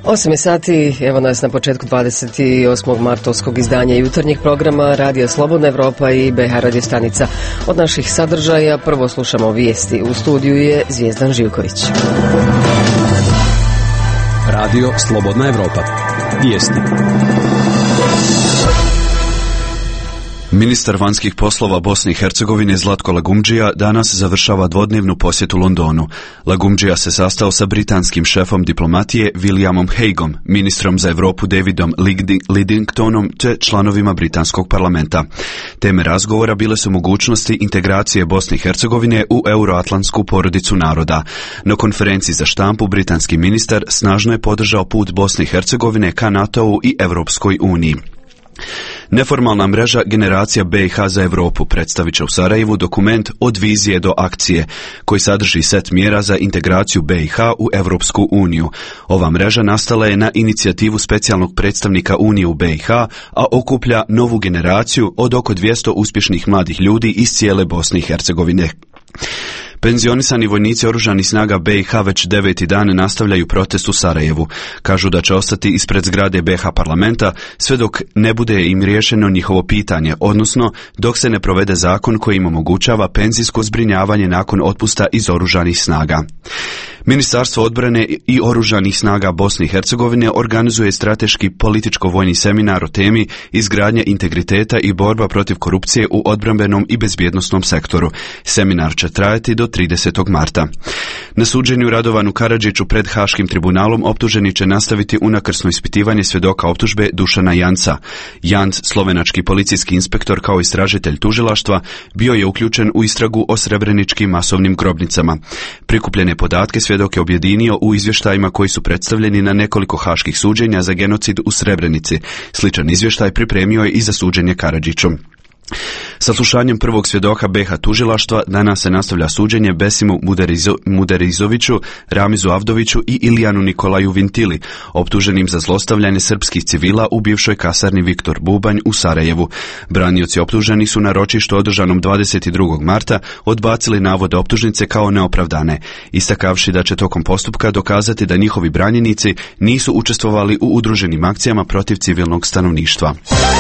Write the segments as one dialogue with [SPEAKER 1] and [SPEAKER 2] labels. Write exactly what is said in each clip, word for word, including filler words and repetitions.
[SPEAKER 1] osam je sati, evo nas na početku dvadeset osmog martovskog izdanja jutarnjeg programa Radija Slobodna Evropa i B H radio stanica. Od naših sadržaja prvo slušamo vijesti. U studiju je Zvijezdan Živković.
[SPEAKER 2] Radio Slobodna Evropa. Vijesti. Ministar vanjskih poslova Bosne i Hercegovine Zlatko Lagumdžija danas završava dvodnevnu posjetu Londonu. Lagumdžija se sastao sa britanskim šefom diplomatije Williamom Hagueom, ministrom za Europu Davidom Lidingtonom te članovima britanskog parlamenta. Teme razgovora bile su mogućnosti integracije Bosne i Hercegovine u euroatlantsku porodicu naroda. Na konferenciji za štampu britanski ministar snažno je podržao put Bosne i Hercegovine ka NATO-u i Europskoj uniji. Neformalna mreža Generacija B i H za Europu predstavit će u Sarajevu dokument Od vizije do akcije, koji sadrži set mjera za integraciju B i H u Europsku uniju. Ova mreža nastala je na inicijativu specijalnog predstavnika Unije u B i H, a okuplja novu generaciju od oko dvjesto uspješnih mladih ljudi iz cijele Bosne i Hercegovine. Penzionisani vojnici oružanih snaga B i H već deveti dan nastavljaju protest u Sarajevu. Kažu da će ostati ispred zgrade B H parlamenta sve dok ne bude im riješeno njihovo pitanje, odnosno dok se ne provede zakon koji im omogućava penzijsko zbrinjavanje nakon otpusta iz oružanih snaga. Ministarstvo odbrane i oružanih snaga Bosne i Hercegovine organizuje strateški političko-vojni seminar o temi izgradnje integriteta i borba protiv korupcije u odbrambenom i bezbjednosnom sektoru. Seminar će trajati do tridesetog marta. Na suđenju Radovanu Karadžiću pred Haškim tribunalom optuženi će nastaviti unakrsno ispitivanje svjedoka optužbe Dušana Janca. Janc, slovenački policijski inspektor kao istražitelj tužilaštva, bio je uključen u istragu o srebreničkim masovnim grobnicama. Prikupljene podatke svjedok je objedinio u izvještajima koji su predstavljeni na nekoliko haških suđenja za genocid u Srebrenici. Sličan izvještaj pripremio je i za suđenje Karadžiću. Saslušanjem prvog svjedoka B H tužilaštva danas se nastavlja suđenje Besimu Muderizo, Muderizoviću, Ramizu Avdoviću i Ilijanu Nikolaju Vintili, optuženim za zlostavljanje srpskih civila u bivšoj kasarni Viktor Bubanj u Sarajevu. Branioci optuženi su na ročištu održanom dvadeset drugog marta odbacili navode optužnice kao neopravdane, istakavši da će tokom postupka dokazati da njihovi branjenici nisu učestvovali u udruženim akcijama protiv civilnog stanovništva.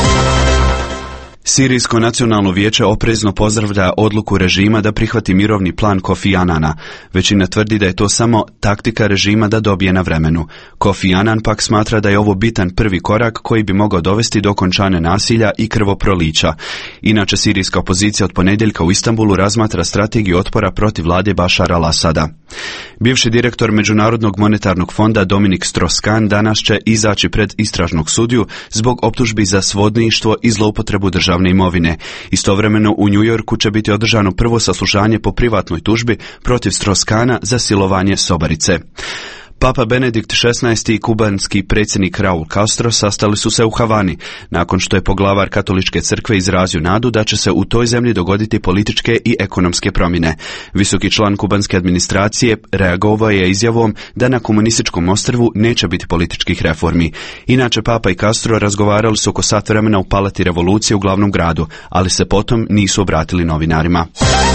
[SPEAKER 2] Sirijsko nacionalno vijeće oprezno pozdravlja odluku režima da prihvati mirovni plan Kofi Anana. Većina tvrdi da je to samo taktika režima da dobije na vremenu. Kofi Anan pak smatra da je ovo bitan prvi korak koji bi mogao dovesti do okončanja nasilja i krvoprolića. Inače, sirijska opozicija od ponedjeljka u Istanbulu razmatra strategiju otpora protiv vlade Bašara al-Asada. Bivši direktor Međunarodnog monetarnog fonda Dominik Strauss-Kahn danas će izaći pred istražnog sudiju zbog optužbi za svodništvo i zloupotrebu državne imovine. Istovremeno u New Yorku će biti održano prvo saslušanje po privatnoj tužbi protiv Strauss-Kahna za silovanje sobarice. Papa Benedikt šesnaesti i kubanski predsjednik Raul Castro sastali su se u Havani, nakon što je poglavar katoličke crkve izrazio nadu da će se u toj zemlji dogoditi političke i ekonomske promjene. Visoki član kubanske administracije reagovao je izjavom da na komunističkom ostrvu neće biti političkih reformi. Inače, Papa i Castro razgovarali su oko sat vremena u Palati Revolucije u glavnom gradu, ali se potom nisu obratili novinarima.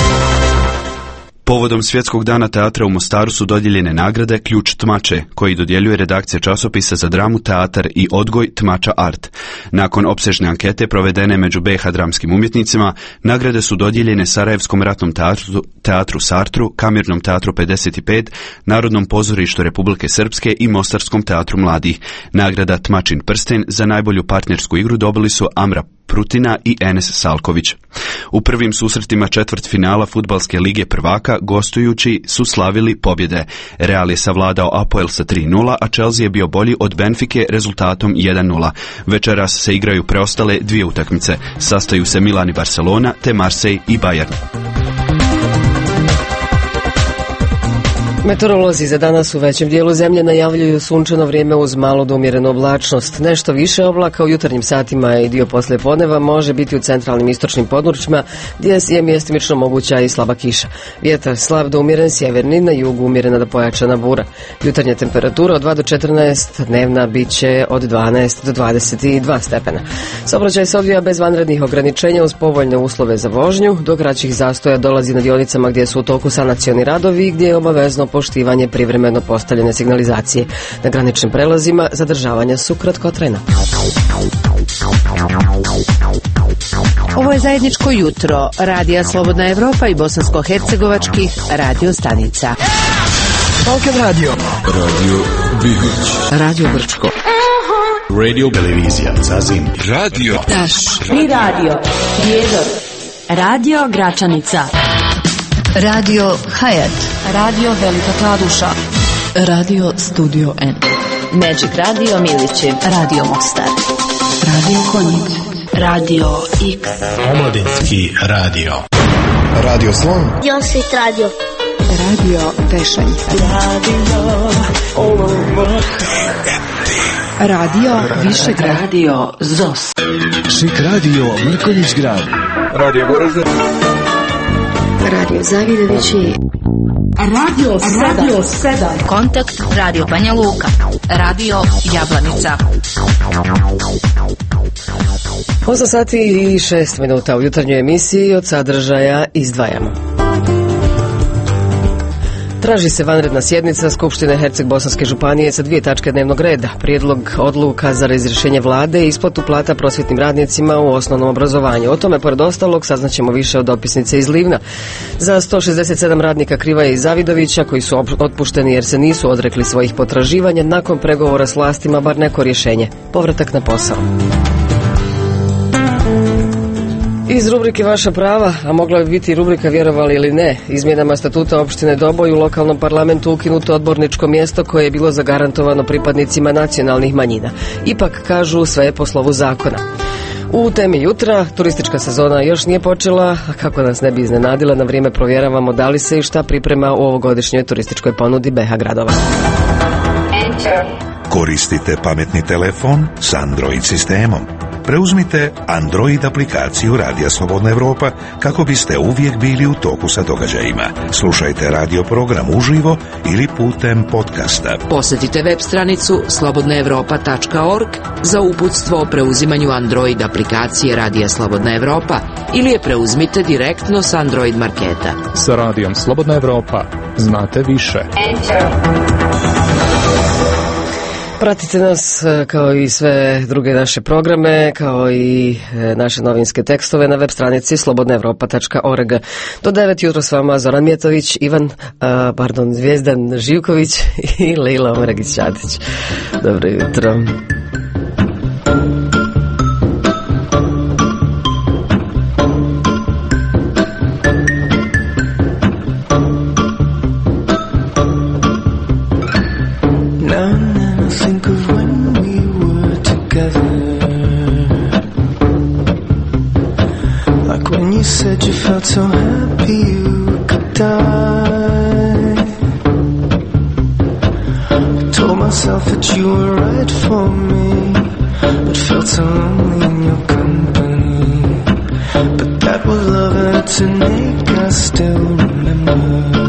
[SPEAKER 2] Povodom Svjetskog dana teatra u Mostaru su dodijeljene nagrade Ključ Tmače, koji dodjeljuje redakcija časopisa za dramu, teatar i odgoj Tmača Art. Nakon opsežne ankete provedene među B H dramskim umjetnicima, nagrade su dodijeljene Sarajevskom ratnom teatru, teatru Sartru, Kamirnom teatru pedeset pet, Narodnom pozorištu Republike Srpske i Mostarskom teatru mladih. Nagrada Tmačin prsten za najbolju partnersku igru dobili su Amra Prutina i Enes Salković. U prvim susretima četvrt finala Fudbalske lige prvaka gostujući su slavili pobjede. Real je savladao Apoel sa tri nula, a Chelsea je bio bolji od Benfike rezultatom jedan nula. Večeras se igraju preostale dvije utakmice. Sastaju se Milan i Barcelona te Marseille i Bayern.
[SPEAKER 1] Meteorolozi za danas u većem dijelu zemlje najavljuju sunčano vrijeme uz malo do umjerenu oblačnost. Nešto više oblaka u jutarnjim satima i dio poslijepodneva može biti u centralnim istočnim područjima gdje je mjestimično moguća i slaba kiša. Vjetar slab do umjeren sjeverni, na jugu umjerena do pojačana bura. Jutarnja temperatura od dva do četrnaest, dnevna bit će od dvanaest do dvadeset dva stepena. Saobraćaj se odvija bez vanrednih ograničenja uz povoljne uslove za vožnju, do kraćih zastoja dolazi na dionicama gdje su u toku sanacioni radovi i gdje je obavezno nepoštivanje privremeno postavljene signalizacije. Na graničnim prelazima zadržavanja su kratkotrajna.
[SPEAKER 3] Ovo je zajedničko jutro Radija Slobodna Evropa i bosansko-hercegovačkih radio stanica.
[SPEAKER 4] Balkan Radio, Radio Bihać,
[SPEAKER 1] Radio Brčko,
[SPEAKER 4] Radio Televizija Zazim, Radio
[SPEAKER 5] Taš, Tri Radio, Prijedor, Radio Gračanica, Radio Hayat, Radio Velika Kladuša, Radio Studio N, Magic Radio Milići, Radio Mostar, Radio Konjic, Radio X,
[SPEAKER 4] Omladinski radio,
[SPEAKER 6] Radio Slon,
[SPEAKER 7] Josit Radio,
[SPEAKER 5] Radio Tešanj, Radio Radio Višegrad, Radio Zos,
[SPEAKER 6] Šik Radio Mrkonjić Grad,
[SPEAKER 4] Radio Goražde,
[SPEAKER 5] Radio Zavidovići, Radio Radio sedam, Kontakt Radio Banja Luka, Radio Jablanica.
[SPEAKER 1] osam sati i šest minuta u jutarnjoj emisiji. Od sadržaja izdvajamo. Traži se vanredna sjednica Skupštine Herceg-Bosanske županije sa dvije tačke dnevnog reda. Prijedlog odluka za razrješenje vlade i isplatu plata prosvjetnim radnicima u osnovnom obrazovanju. O tome, pored ostalog, saznaćemo više od dopisnice iz Livna. Za sto šezdeset sedam radnika Krivaje i Zavidovića, koji su otpušteni jer se nisu odrekli svojih potraživanja, nakon pregovora s vlastima bar neko rješenje. Povratak na posao. Iz rubrike Vaša prava, a mogla bi biti rubrika Vjerovali ili ne, izmjenama statuta opštine Doboj u lokalnom parlamentu ukinuto odborničko mjesto koje je bilo zagarantovano pripadnicima nacionalnih manjina. Ipak, kažu, sve je po slovu zakona. U temi jutra, turistička sezona još nije počela, a kako nas ne bi iznenadila, na vrijeme provjeravamo da li se i šta priprema u ovogodišnjoj turističkoj ponudi B H gradova.
[SPEAKER 8] Koristite pametni telefon s Android sistemom. Preuzmite Android aplikaciju Radija Slobodna Evropa kako biste uvijek bili u toku sa događajima. Slušajte radio program uživo ili putem podcasta.
[SPEAKER 9] Posjetite web stranicu slobodna evropa tačka org za uputstvo o preuzimanju Android aplikacije Radija Slobodna Evropa ili je preuzmite direktno s Android marketa.
[SPEAKER 10] Sa Radijom Slobodna Evropa znate više.
[SPEAKER 1] Pratite nas kao i sve druge naše programe, kao i naše novinske tekstove na web stranici slobodna evropa tačka org. Do devet jutro s vama Zoran Mjetović, Ivan, a, pardon, Zvijezdan Živković i Lejla Omragić-Čadić. Dobro jutro.
[SPEAKER 11] So happy you could die. I told myself that you were right for me, but felt so lonely in your company. But that was love and it's an ache I still remember.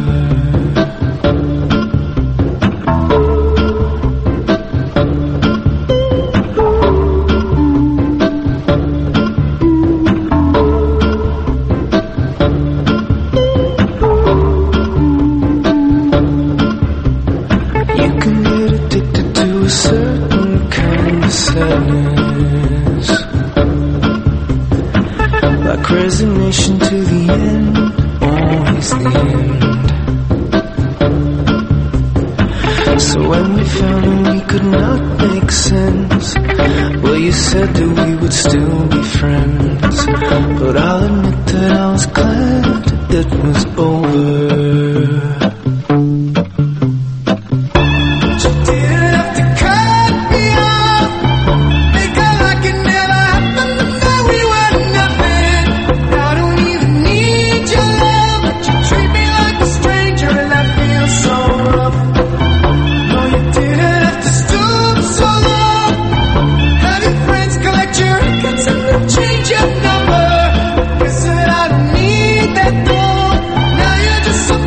[SPEAKER 11] Resignation to the end, always the end. So when we found out we could not make sense, well, you said that we would still be friends. But I'll admit that I was glad it was over. Change your number. You said I don't need that though. Now you're just so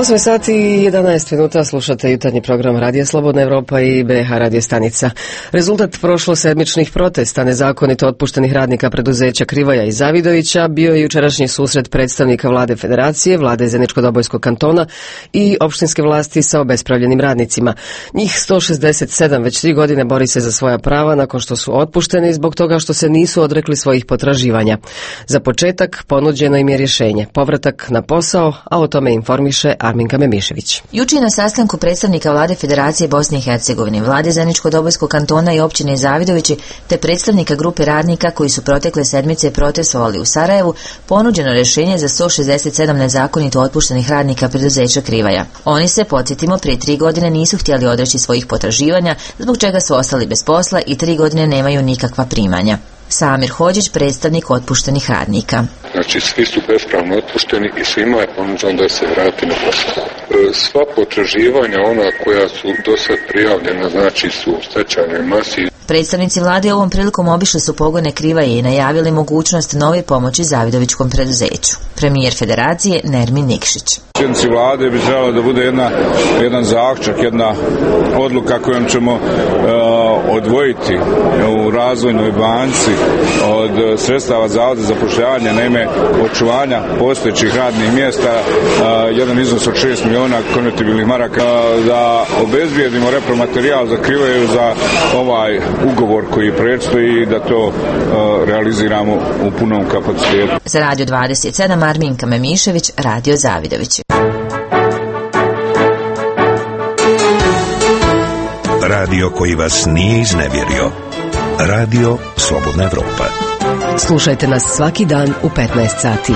[SPEAKER 1] osam sati i jedanaest minuta slušate jutarnji program Radija Slobodna Evropa i B H radio stanica. Rezultat prošlosedmičnih protesta nezakonito otpuštenih radnika preduzeća Krivaja i Zavidovića bio je jučerašnji susret predstavnika vlade Federacije, vlade Zeničko-Dobojskog kantona i opštinske vlasti sa obespravljenim radnicima. Njih sto šezdeset sedam već tri godine bori se za svoja prava nakon što su otpušteni zbog toga što se nisu odrekli svojih potraživanja. Za početak ponuđeno im je rješenje, povratak na posao, a o tome informiše Arminka Memišević.
[SPEAKER 7] Juče na sastanku predstavnika vlade Federacije Bosne i Hercegovine, vlade Zeničko-Dobojskog kantona i općine Zavidovići, te predstavnika grupe radnika koji su protekle sedmice protestovali u Sarajevu, ponuđeno rješenje za sto šezdeset sedam nezakonito otpuštenih radnika preduzeća Krivaja. Oni se, podsjetimo, prije tri godine nisu htjeli odreći svojih potraživanja, zbog čega su ostali bez posla i tri godine nemaju nikakva primanja. Samir Hođić, predstavnik otpuštenih radnika.
[SPEAKER 12] Znači, svi su bespravno otpušteni i svima je ponuđeno da se vrati na posao. Sva potraživanja, ona koja su do sad prijavljena, znači su u stečajnoj masi.
[SPEAKER 7] Predstavnici vlade ovom prilikom obišli su pogone Krivaje i najavili mogućnost nove pomoći Zavidovićkom preduzeću. Premijer Federacije Nermin Nikšić.
[SPEAKER 13] Sjednici vlade bi trebalo da bude jedna, jedan zaključak, jedna odluka kojom ćemo uh, odvojiti u razvojnoj banci od sredstava Zavoda za zapošljavanje, naime očuvanja postojećih radnih mjesta, uh, jedan iznos od šest miliona konvertibilnih maraka, uh, da obezbijedimo repromaterijal za Krivaju za ovaj ugovor koji predstoji i da to uh, realiziramo u punom kapacitetu.
[SPEAKER 7] Za Radio dvadeset sedam Arminka Memišević, Radio Zavidović.
[SPEAKER 8] Radio koji vas nije iznevjerio. Radio Slobodna Evropa.
[SPEAKER 1] Slušajte nas svaki dan u petnaest sati.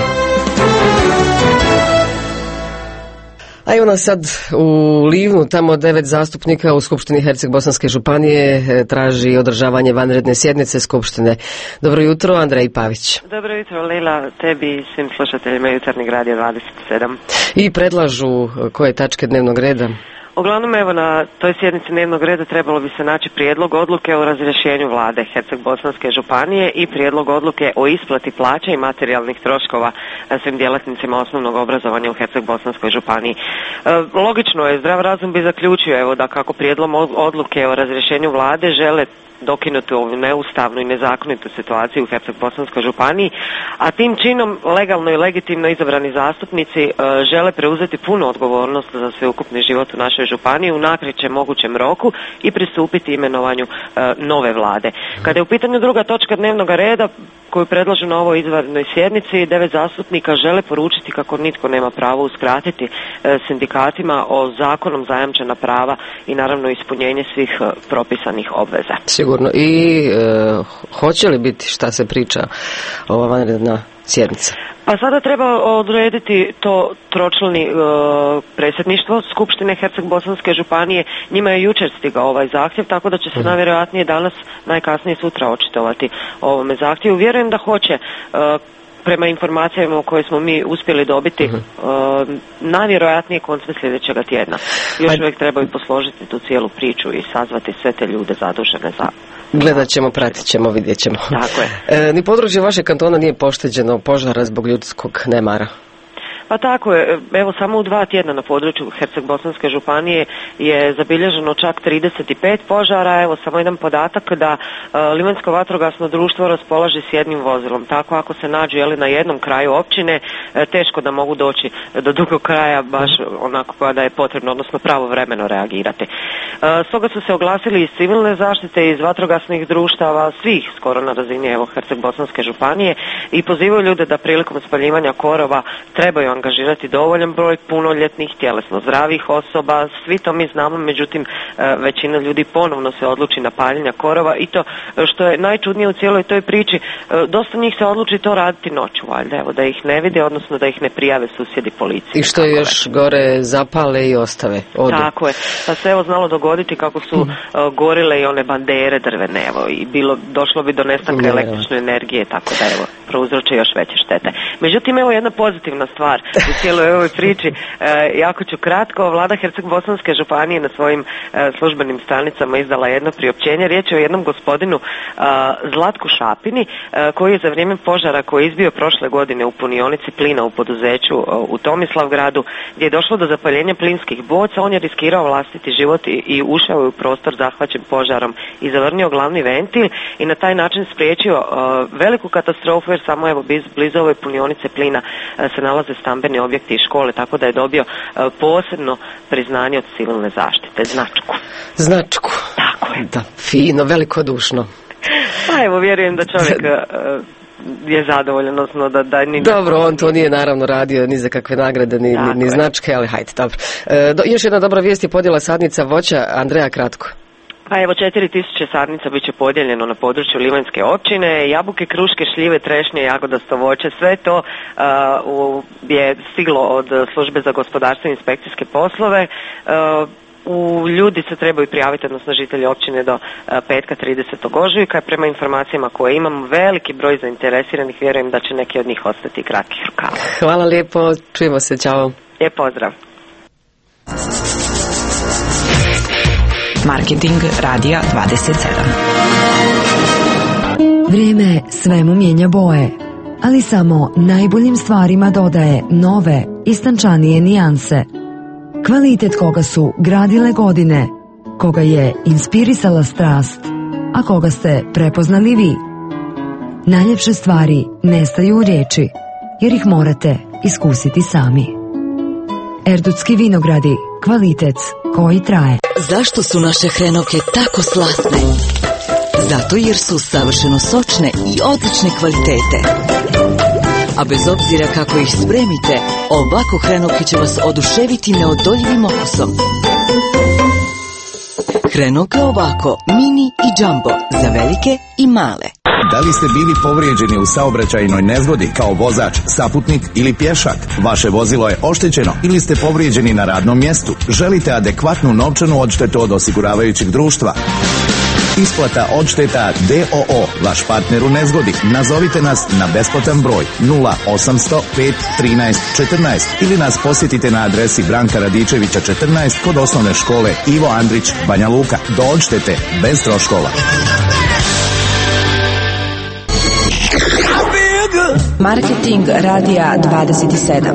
[SPEAKER 1] A evo nas sad u Livnu, tamo devet zastupnika u Skupštini Herceg-Bosanske županije traži održavanje vanredne sjednice Skupštine. Dobro jutro, Andrej Pavić.
[SPEAKER 14] Dobro jutro, Lila, tebi i svim slušateljima jutarnjeg Radija dvadeset sedam.
[SPEAKER 1] I predlažu koje tačke dnevnog reda?
[SPEAKER 14] Uglavnom, evo, na toj sjednici dnevnog reda trebalo bi se naći prijedlog odluke o razrješenju vlade Herceg-Bosanske županije i prijedlog odluke o isplati plaća i materijalnih troškova svim djelatnicima osnovnog obrazovanja u Herceg-Bosanskoj županiji. E, logično je, zdrav razum bi zaključio, evo, da kako prijedlog odluke o razrješenju vlade žele dokinuti ovu neustavnu i nezakonitu situaciju u Herceg-Bosanskoj županiji, a tim činom legalno i legitimno izabrani zastupnici e, žele preuzeti punu odgovornost za sveukupni život u našoj županiji u najkraćem mogućem roku i pristupiti imenovanju e, nove vlade. Kada je u pitanju druga točka dnevnog reda koju predlažu na ovoj izvanrednoj sjednici, devet zastupnika žele poručiti kako nitko nema pravo uskratiti e, sindikatima o zakonom zajamčena prava i naravno ispunjenje svih e, propisanih obveza.
[SPEAKER 1] Sigurno. I e, hoće li biti, šta se priča, ova vanredna sjednica?
[SPEAKER 14] Pa sada treba odrediti to tročlani e, predsjedništvo Skupštine Herceg-Bosanske županije. Njima je jučer stigao ovaj zahtjev, tako da će se najvjerojatnije danas, najkasnije sutra očitovati o ovome zahtjevu. Vjerujem da hoće, e, prema informacijama koje smo mi uspjeli dobiti, uh-huh. uh, najvjerojatnije koncem sljedećega tjedna. Još uvijek trebaju posložiti tu cijelu priču i sazvati sve te ljude zadužene za...
[SPEAKER 1] Gledat ćemo, pratit ćemo, vidjet ćemo.
[SPEAKER 14] Tako je.
[SPEAKER 1] E, ni područje vašeg kantona nije pošteđeno požara zbog ljudskog nemara.
[SPEAKER 14] Pa tako je, evo samo u dva tjedna na području Herceg-Bosanske županije je zabilježeno čak trideset pet požara. Evo samo jedan podatak da uh, Livanjsko vatrogasno društvo raspolaže s jednim vozilom. Tako ako se nađu jeli, na jednom kraju općine, uh, teško da mogu doći do drugog kraja baš onako kada je potrebno, odnosno pravovremeno reagirati. Uh, stoga su se oglasili iz civilne zaštite, iz vatrogasnih društava, svih skoro na razini evo Herceg-Bosanske županije i pozivaju ljude da prilikom spaljivanja korova trebaju angažirati dovoljan broj punoljetnih, tjelesno zdravih osoba. Svi to mi znamo, međutim većina ljudi ponovno se odluči na paljenje korova i to što je najčudnije u cijeloj toj priči, dosta njih se odluči to raditi noću, valjda, evo, da ih ne vide, odnosno da ih ne prijave susjedi policiji.
[SPEAKER 1] I što je još gore, zapale i ostave. Odu.
[SPEAKER 14] Tako je. Pa se evo znalo dogoditi kako su uh, gorile i one bandere drvene, evo, i bilo, došlo bi do nestanka električne energije, tako da evo, prouzroče još veće štete. Međutim, evo jedna pozitivna stvar u cijeloj ovoj priči, e, jako ću kratko. Vlada Herceg-Bosanske županije na svojim e, službenim stranicama izdala jedno priopćenje. Riječ je o jednom gospodinu e, Zlatku Šapini, e, koji je za vrijeme požara koji je izbio prošle godine u punionici plina u poduzeću e, u Tomislavgradu, gdje je došlo do zapaljenja plinskih boca. On je riskirao vlastiti život i, i ušao je u prostor zahvaćen požarom i zavrnio glavni ventil i na taj način spriječio uh, veliku katastrofu, jer samo evo bliz, blizu ove punionice plina uh, se nalaze stambeni objekti i škole, tako da je dobio uh, posebno priznanje od civilne zaštite, značku.
[SPEAKER 1] Značku.
[SPEAKER 14] Tako je.
[SPEAKER 1] Da, fino, velikodušno.
[SPEAKER 14] Pa evo, vjerujem da čovjek uh, je zadovoljan, odnosno da, da ni...
[SPEAKER 1] Dobro, on to nije naravno radio ni za kakve nagrade, ni, ni, ni značke, ali hajde, dobro. E, do, još jedna dobra vijest je podjela sadnica voća. Andreja, kratko.
[SPEAKER 14] Pa evo, četiri tisuće sadnica bit će podijeljeno na području Livanjske općine. Jabuke, kruške, šljive, trešnje, jagodasto voće, sve to uh, u, je stiglo od službe za gospodarstvo i inspekcijske poslove. Uh, U ljudi se trebaju prijaviti, odnosno žitelji općine do petka tridesetog ožujka. Prema informacijama koje imamo, veliki broj zainteresiranih, vjerujem da će neki od njih ostati kratkih rukava.
[SPEAKER 1] Hvala lijepo, čujemo se, čao.
[SPEAKER 14] Lijep pozdrav.
[SPEAKER 3] Marketing radija dvadeset sedam.
[SPEAKER 15] Vrijeme svemu mijenja boje, ali samo najboljim stvarima dodaje nove, istančanije nijanse. Kvalitet koga su gradile godine, koga je inspirisala strast, a koga ste prepoznali vi. Najljepše stvari nestaju u riječi, jer ih morate iskusiti sami. Erdutski vinogradi, kvalitet koji traje.
[SPEAKER 16] Zašto su naše hrenovke tako slatne? Zato jer su savršeno sočne i odlične kvalitete. A bez obzira kako ih spremite, ovako hrenovke će vas oduševiti neodoljivim okusom. Hrenovke ovako, mini i jumbo, za velike i male.
[SPEAKER 17] Da li ste bili povrijeđeni u saobraćajnoj nezgodi kao vozač, saputnik ili pješak? Vaše vozilo je oštećeno ili ste povrijeđeni na radnom mjestu? Želite adekvatnu novčanu odštetu od osiguravajućeg društva? Isplata odšteta D O O, vaš partner u nezgodi. Nazovite nas na besplatan broj nula osamsto pet trinaest četrnaest ili nas posjetite na adresi Branka Radičevića četrnaest kod osnovne škole Ivo Andrić, Banja Luka. Do odštete bez troškova.
[SPEAKER 3] Marketing radija dvadeset sedam.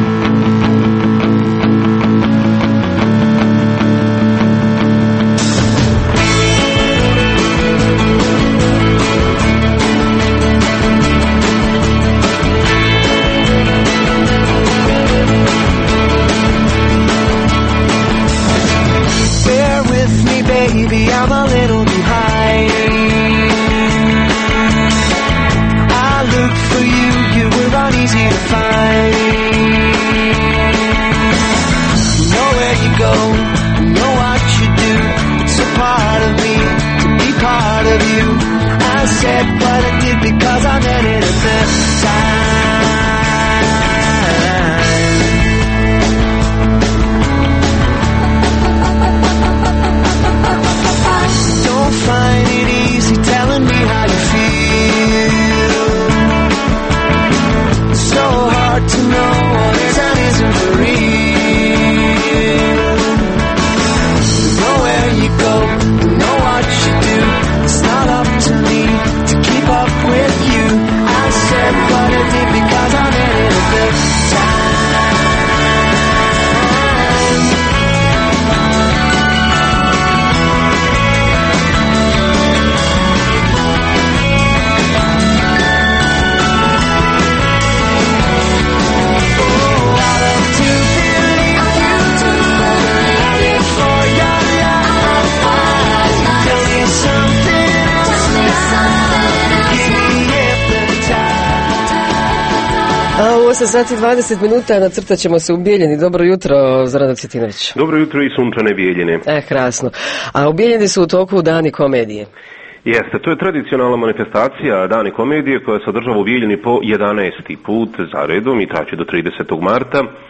[SPEAKER 1] osam sati dvadeset minuta, nacrtat ćemo se u Bijeljini. Dobro jutro, Zoran Cvjetinović.
[SPEAKER 18] Dobro jutro i sunčane Bijeljine.
[SPEAKER 1] E, krasno. A u Bijeljini su u toku Dani komedije.
[SPEAKER 18] Jeste, to je tradicionalna manifestacija Dani komedije koja se održava u Bijeljini po jedanaesti put za redom i traće do tridesetog marta.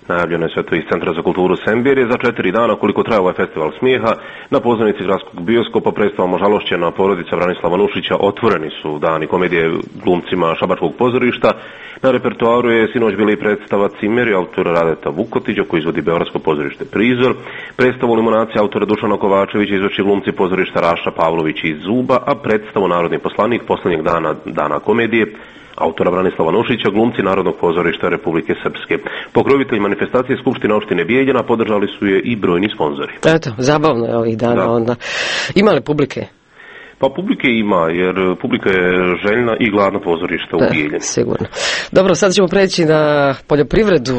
[SPEAKER 18] Najavljeno je sve to iz Centra za kulturu Semberije. Za četiri dana, koliko traje ovaj festival smijeha, na pozornici gradskog bioskopa predstavom Žalošćena porodica Branislava Nušića otvoreni su dani komedije glumcima Šabačkog pozorišta. Na repertoaru je sinoć bila i predstava Cimeri autora Radeta Vukotića koji izvodi Beogradsko pozorište Prizor. Predstavu Limonacija autora Dušana Kovačevića izvrši glumci pozorišta Raša Pavlović iz Zuba, a predstavu Narodni poslanik posljednjeg dana dana komedije autora Branislava Nušića, glumci Narodnog pozorišta Republike Srpske. Pokrovitelji manifestacije Skupštine opštine Bijeljina podržali su je i brojni sponzori.
[SPEAKER 1] Eto, zabavno je ovih dana da. Onda. Ima li publike?
[SPEAKER 18] Pa publike ima, jer publika je željna i gladna pozorišta u Bijeljini.
[SPEAKER 1] Sigurno. Dobro, sad ćemo preći na poljoprivredu.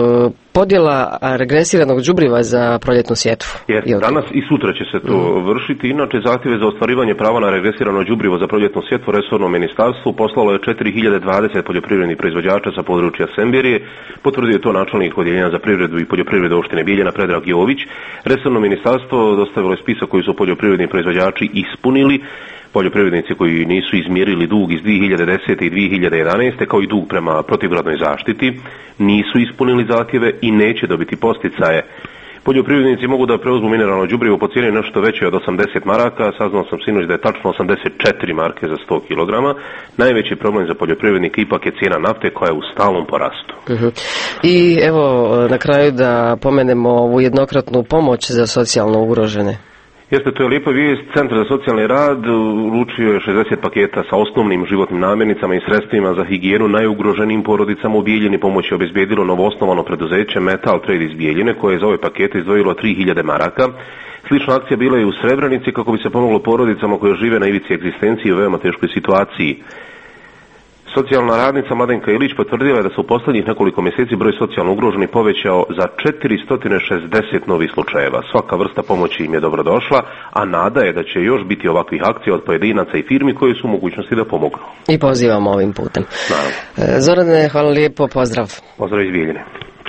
[SPEAKER 1] Podjela regresiranog đubriva za proljetnu sjetvu.
[SPEAKER 18] Jer danas i sutra će se to mm. vršiti. Inače, zahtjeve za ostvarivanje prava na regresirano đubrivo za proljetnu sjetvu resorno ministarstvo poslalo je četiri hiljade dvadeset poljoprivrednih proizvođača sa područja Semberije. Potvrdio je to načelnik odjeljenja za privredu i poljoprivredu opštine Bijeljina Predrag Jović. Resorno ministarstvo dostavilo je spisak koji su poljoprivredni proizvođači ispunili. Poljoprivrednici koji nisu izmjerili dug iz dvije hiljade desete i dvije hiljade jedanaeste kao i dug prema protivgradnoj zaštiti, nisu ispunili zahtjeve i neće dobiti posticaje. Poljoprivrednici mogu da preuzmu mineralno đubrivo po cijeni nešto veće od osamdeset maraka, saznao sam sinoć da je tačno osamdeset četiri marke za sto kilograma. Najveći problem za poljoprivrednike ipak je cijena nafte koja je u stalnom porastu.
[SPEAKER 1] Uh-huh. I evo na kraju da pomenemo ovu jednokratnu pomoć za socijalno ugrožene.
[SPEAKER 18] Jeste, to je lijepa vijest. Centar za socijalni rad uručio je šezdeset paketa sa osnovnim životnim namirnicama i sredstvima za higijenu najugroženijim porodicama u Bijeljini. Pomoć je obezbijedilo novoosnovano preduzeće Metal Trade iz Bijeljine koje je za ove pakete izdvojilo tri hiljade maraka. Slična akcija bila je u Srebrenici kako bi se pomoglo porodicama koje žive na ivici egzistencije u veoma teškoj situaciji. Socijalna radnica Mladenka Ilić potvrdila je da se u posljednjih nekoliko mjeseci broj socijalno ugroženih povećao za četiristo šezdeset novih slučajeva. Svaka vrsta pomoći im je dobrodošla, a nada je da će još biti ovakvih akcija od pojedinaca i firmi koje su u mogućnosti da pomognu.
[SPEAKER 1] I pozivamo ovim putem.
[SPEAKER 18] Naravno.
[SPEAKER 1] Zorane, hvala lijepo, pozdrav.
[SPEAKER 18] Pozdrav iz Bijeljine.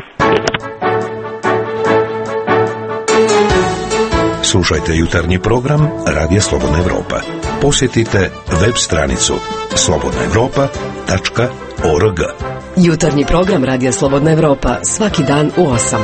[SPEAKER 8] Slušajte jutarnji program Radija Slobodna Evropa. Posjetite web stranicu slobodna evropa tačka org.
[SPEAKER 1] Jutarnji program Radija Slobodna Evropa svaki dan u osam.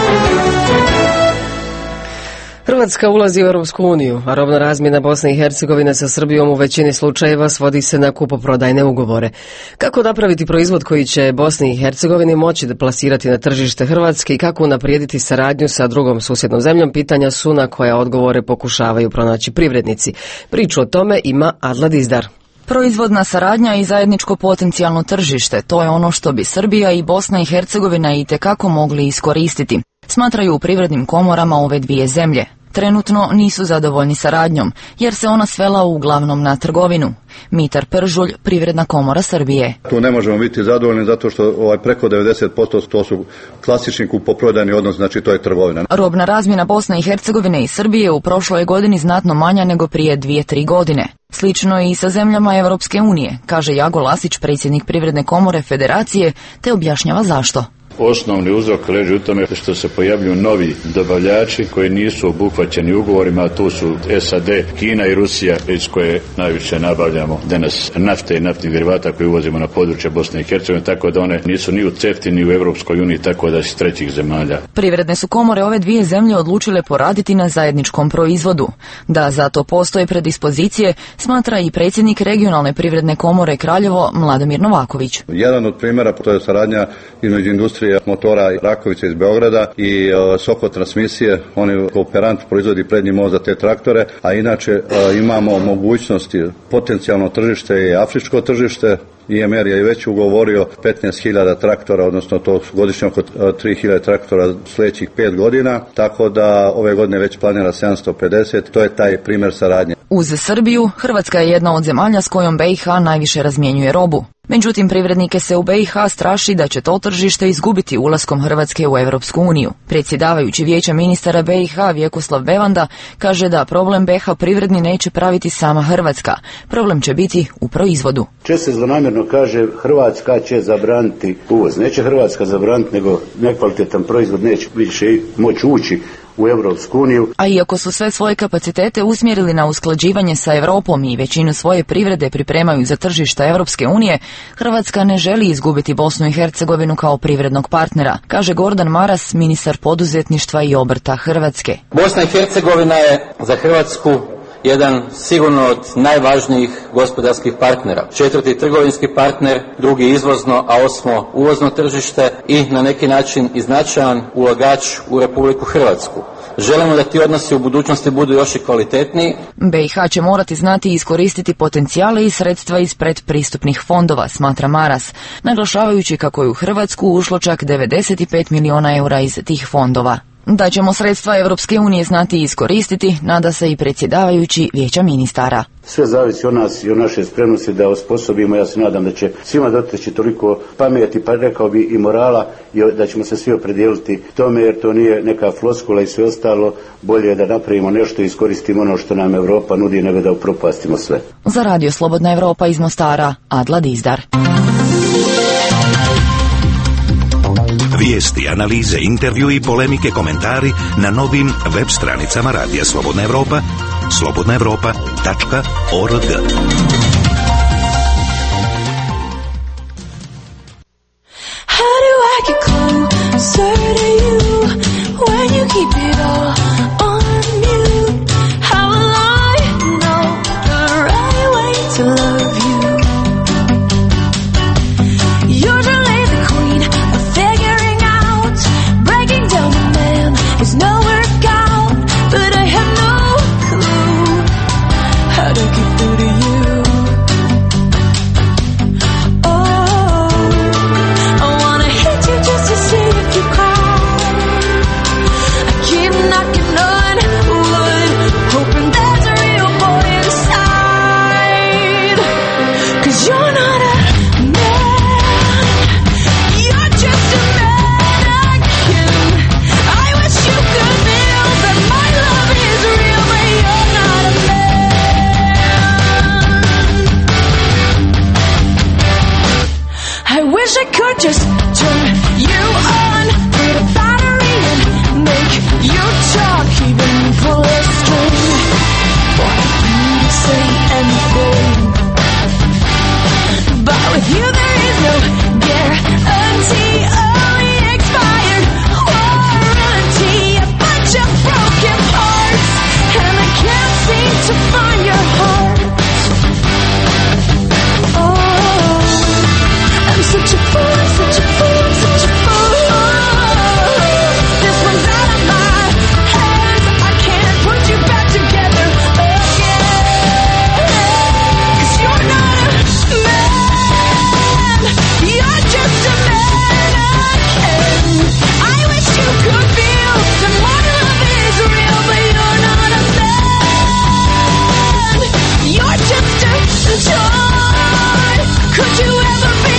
[SPEAKER 1] Hrvatska ulazi u Europsku uniju, a robna razmjena Bosne i Hercegovine sa Srbijom u većini slučajeva svodi se na kupoprodajne ugovore. Kako napraviti proizvod koji će Bosni i Hercegovini moći da plasirati na tržište Hrvatske i kako unaprijediti saradnju sa drugom susjednom zemljom, pitanja su na koja odgovore pokušavaju pronaći privrednici. Priču o tome ima Adla Dizdar.
[SPEAKER 19] Proizvodna saradnja i zajedničko potencijalno tržište, to je ono što bi Srbija i Bosna i Hercegovina itekako mogli iskoristiti, smatraju u privrednim komorama ove dvije zemlje. Trenutno nisu zadovoljni saradnjom, jer se ona svela uglavnom na trgovinu. Mitar Pržulj, Privredna komora Srbije.
[SPEAKER 20] Tu ne možemo biti zadovoljni zato što ovaj preko devedeset posto to su klasični kupoprodajni odnos, znači to je trgovina.
[SPEAKER 19] Robna razmjena Bosne i Hercegovine i Srbije u prošloj godini znatno manja nego prije dvije, tri godine. Slično i sa zemljama Europske unije, kaže Jago Lasić, predsjednik Privredne komore Federacije, te objašnjava zašto.
[SPEAKER 21] Osnovni uzrok leži u tome što se pojavljuju novi dobavljači koji nisu obuhvaćeni ugovorima, a tu su S A D, Kina i Rusija, iz koje najviše nabavljamo danas nafte i naftnih derivata koje uvozimo na područje Bosne i Hercegovine, tako da one nisu ni u C E F T I ni u Europskoj uniji, tako da iz trećih zemalja.
[SPEAKER 19] Privredne su komore ove dvije zemlje odlučile poraditi na zajedničkom proizvodu. Da za to postoje predispozicije, smatra i predsjednik Regionalne privredne komore Kraljevo Mladomir Novaković.
[SPEAKER 20] Jedan od primjera to je saradnja između industrije motora Rakovice iz Beograda i uh, Soko transmisije. Oni kooperant proizvodi prednji most za te traktore, a inače uh, imamo mogućnosti potencijalno tržište i afričko tržište. I M R je već ugovorio petnaest hiljada traktora, odnosno to su godišnje oko tri hiljade traktora sljedećih pet godina, tako da ove godine već planira sedamsto pedeset, to je taj primjer saradnje.
[SPEAKER 19] Uz Srbiju, Hrvatska je jedna od zemalja s kojom B i H najviše razmjenjuje robu. Međutim, privrednike se u B i H straši da će to tržište izgubiti ulaskom Hrvatske u Europsku uniju. Predsjedavajući vijeća ministara B i H Vjekoslav Bevanda kaže da problem B i H privredni neće praviti sama Hrvatska. Problem će biti u proizvodu.
[SPEAKER 22] Često se zlonamjerno kaže Hrvatska će zabraniti uvoz. Neće Hrvatska zabraniti, nego nekvalitetan proizvod neće više moći ući u Europsku uniju.
[SPEAKER 19] A iako su sve svoje kapacitete usmjerili na usklađivanje sa Europom i većinu svoje privrede pripremaju za tržišta Europske unije, Hrvatska ne želi izgubiti Bosnu i Hercegovinu kao privrednog partnera, kaže Gordan Maras, ministar poduzetništva i obrta Hrvatske.
[SPEAKER 2] Bosna i Hercegovina je za Hrvatsku jedan sigurno od najvažnijih gospodarskih partnera. Četvrti trgovinski partner, drugi izvozno, a osmo uvozno tržište i na neki način i značajan ulagač u Republiku Hrvatsku. Želimo da ti odnosi u budućnosti budu još i kvalitetniji.
[SPEAKER 19] B i H će morati znati iskoristiti potencijale i sredstva iz predpristupnih fondova, smatra Maras, naglašavajući kako je u Hrvatsku ušlo čak devedeset pet milijuna eura iz tih fondova. Da ćemo sredstva Europske unije znati iskoristiti, nada se i predsjedavajući Vijeća ministara.
[SPEAKER 22] Sve zavisi od nas i od naše spremnosti da osposobimo. Ja se nadam da će svima doteći toliko pameti, pa rekao bi i morala, i da ćemo se svi opredijeliti tome, jer to nije neka floskula i sve ostalo. Bolje je da napravimo nešto i iskoristimo ono što nam Europa nudi, nego da upropastimo sve.
[SPEAKER 19] Za Radio Slobodna Evropa iz Mostara, Adla Dizdar.
[SPEAKER 8] Vijesti, analize, intervju i polemike, komentari na novim web stranicama Radija Slobodna Evropa, slobodna evropa tačka org.
[SPEAKER 11] How do I get closer to you when you keep it all on mute? How will I know the right way to love you? Usually the queen of figuring out, breaking down a man is no workout, but I have no clue how to get through to you. I could just turn you on, put a battery and make you talk, even pull a string for you to say anything. But with you there is no guarantee, only expired warranty, a bunch of broken parts, and I can't seem to find your heart. Such a fool, such a fool, such a fool. This one's out of my hands. I can't put you back together again. 'Cause you're not a man, you're just a mannequin. I wish you could feel that my love is real, but you're not a man. You're just a toy. Could you ever be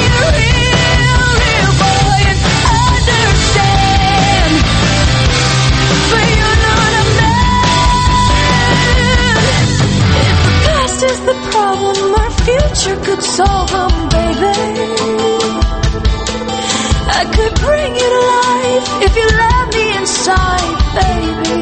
[SPEAKER 11] future could solve them, baby. I could bring you to life if you let me inside, baby.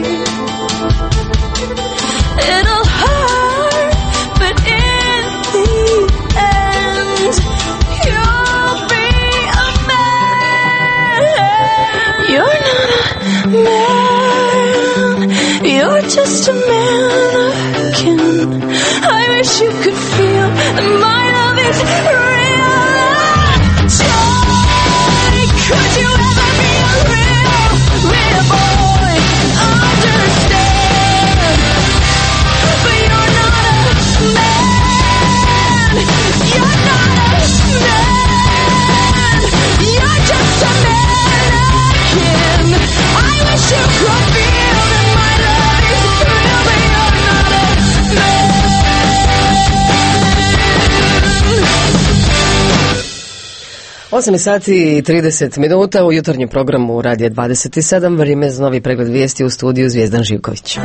[SPEAKER 11] It'll hurt, but in the end, you'll be a man. You're not a man, you're just a mannequin. I wish you could feel that my love is real. Joy, could you ever be a real, real boy? Understand, but you're not a man. You're not a man. You're just a mannequin. I wish you could feel that my love is real, but you're not a man.
[SPEAKER 1] osam sati i trideset minuta u jutarnjem programu Radija dvadeset sedam, vrijeme za novi pregled vijesti u studiju Zvijezdan Živković.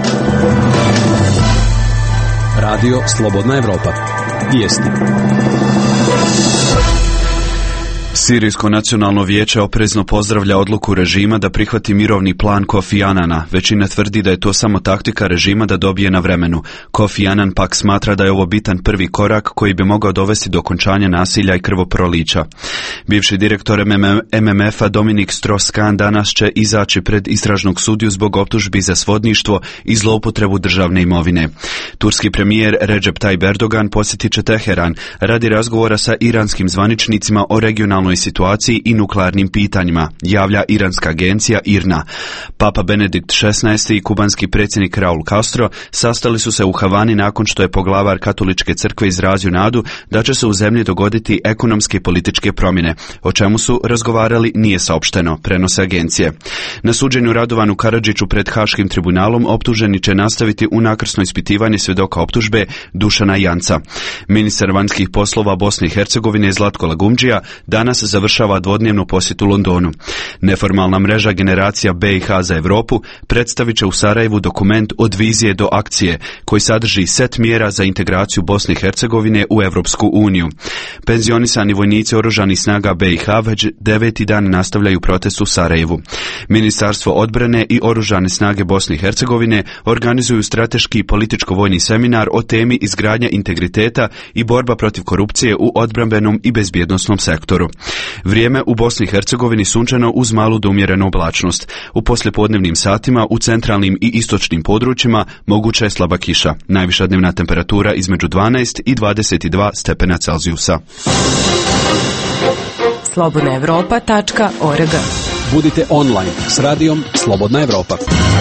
[SPEAKER 6] Radio Slobodna Evropa. Vijesti.
[SPEAKER 4] Sirijsko nacionalno vijeće oprezno pozdravlja odluku režima da prihvati mirovni plan Kofi Anana. Većina tvrdi da je to samo taktika režima da dobije na vremenu. Kofi Anan pak smatra da je ovo bitan prvi korak koji bi mogao dovesti do okončanja nasilja i krvoprolića. Bivši direktor M M F-a Dominik Strauss-Kahn danas će izaći pred istražnog sudiju zbog optužbi za svodništvo i zloupotrebu državne imovine. Turski premijer Recep Tayyip Erdogan posjetit će Teheran radi razgovora sa iranskim zvaničnicima o regionalnoj situaciji i nuklearnim pitanjima, javlja iranska agencija I R N A. Papa Benedikt šesnaesti i kubanski predsjednik Raul Castro sastali su se u Havani nakon što je poglavar katoličke crkve izrazio nadu da će se u zemlji dogoditi ekonomske i političke promjene. O čemu su razgovarali nije saopšteno, prenose agencije. Na suđenju Radovanu Karadžiću pred Haškim tribunalom optuženi će nastaviti unakrsno ispitivanje svjedoka optužbe Dušana Janca. Ministar vanjskih poslova Bosne i Hercegovine Zlatko Lagumdžija danas završava dvodnevnu posjetu Londonu. Neformalna mreža Generacija B i H za Europu predstavit će u Sarajevu dokument Od vizije do akcije, koji sadrži set mjera za integraciju Bosne i Hercegovine u Europsku uniju. Penzionisani vojnici oružanih snaga B i H već deveti dan nastavljaju protest u Sarajevu. Ministarstvo odbrane i oružane snage Bosne i Hercegovine organizuju strateški i političko-vojni seminar o temi izgradnja integriteta i borba protiv korupcije u odbrambenom i bezbjednosnom sektoru. Vrijeme u Bosni i Hercegovini sunčano uz malu do umjerenu oblačnost. U poslijepodnevnim satima u centralnim i istočnim područjima moguća je slaba kiša. Najviša dnevna temperatura između dvanaest i dvadeset dva stepena Celzijusa.
[SPEAKER 6] slobodna evropa tačka org.
[SPEAKER 23] Budite online s radijom Slobodna Evropa.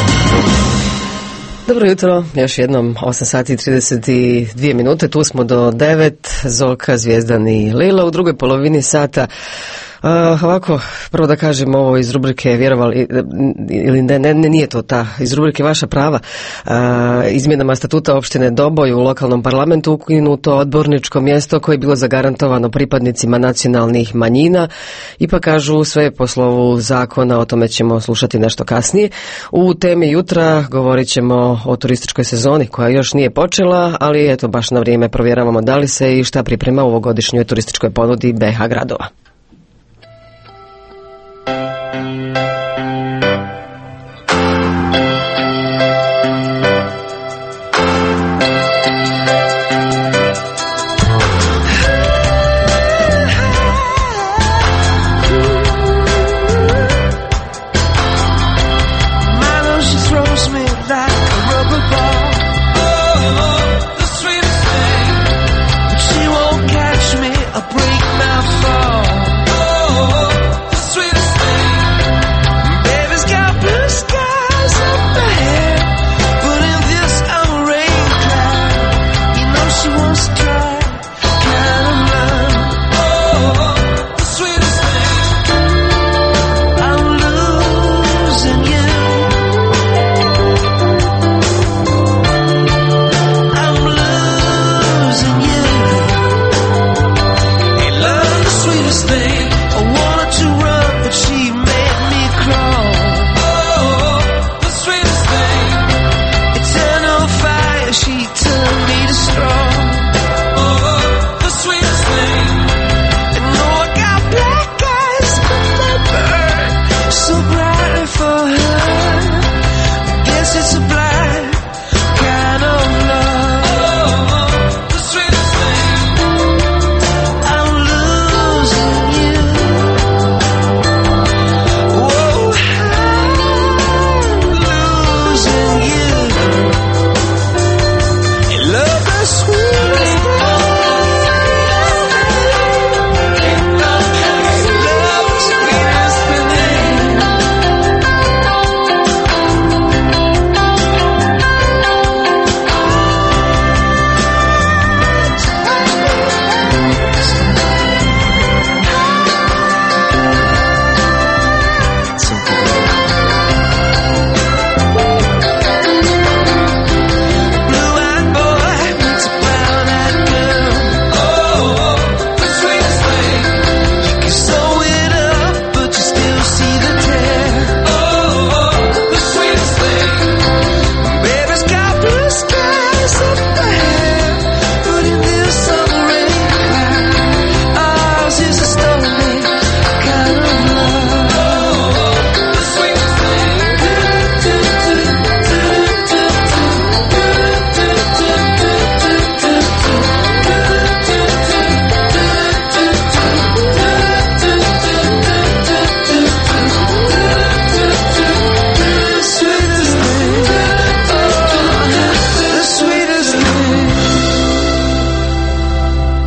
[SPEAKER 1] Dobro jutro, još jednom osam sati i trideset dvije minute, tu smo do devet, Zoka, Zvijezdan i Lila. U drugoj polovini sata Uh, ovako, prvo da kažem ovo iz rubrike vjerovali ili ne, ne, nije to ta, iz rubrike Vaša prava. Uh, izmjenama statuta opštine Doboj u lokalnom parlamentu ukinuto odborničko mjesto koje je bilo zagarantovano pripadnicima nacionalnih manjina. Ipak kažu sve po slovu zakona, o tome ćemo slušati nešto kasnije. U temi jutra govorit ćemo o turističkoj sezoni koja još nije počela, ali eto baš na vrijeme provjeravamo da li se i šta priprema u ovogodišnjoj turističkoj ponudi B H gradova.
[SPEAKER 11] Baby's got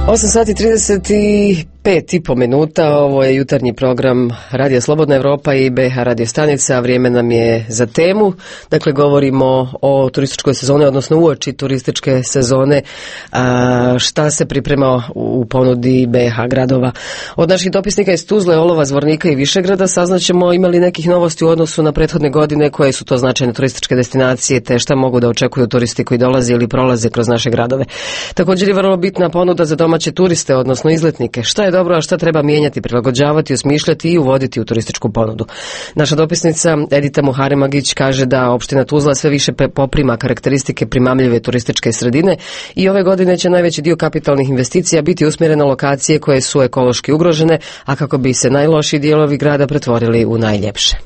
[SPEAKER 1] osam sati trideset pet i po minuta, ovo je jutarnji program Radija Slobodna Evropa i B H radio stanica. Vrijeme nam je za temu, dakle govorimo o turističkoj sezoni, odnosno uoči turističke sezone, a šta se priprema u ponudi B H gradova. Od naših dopisnika iz Tuzle, Olova, Zvornika i Višegrada saznaćemo imali nekih novosti u odnosu na prethodne godine, koje su to značajne turističke destinacije, te šta mogu da očekuju turisti koji dolaze ili prolaze kroz naše gradove. Također je vrlo bitna ponuda za domaće turiste, odnosno izletnike. Šta je dobro, a šta treba mijenjati, prilagođavati, osmišljati i uvoditi u turističku ponudu. Naša dopisnica Edita Muharemagić kaže da opština Tuzla sve više poprima karakteristike primamljive turističke sredine i ove godine će najveći dio kapitalnih investicija biti usmjeren na lokacije koje su ekološki ugrožene, a kako bi se najlošiji dijelovi grada pretvorili u najljepše.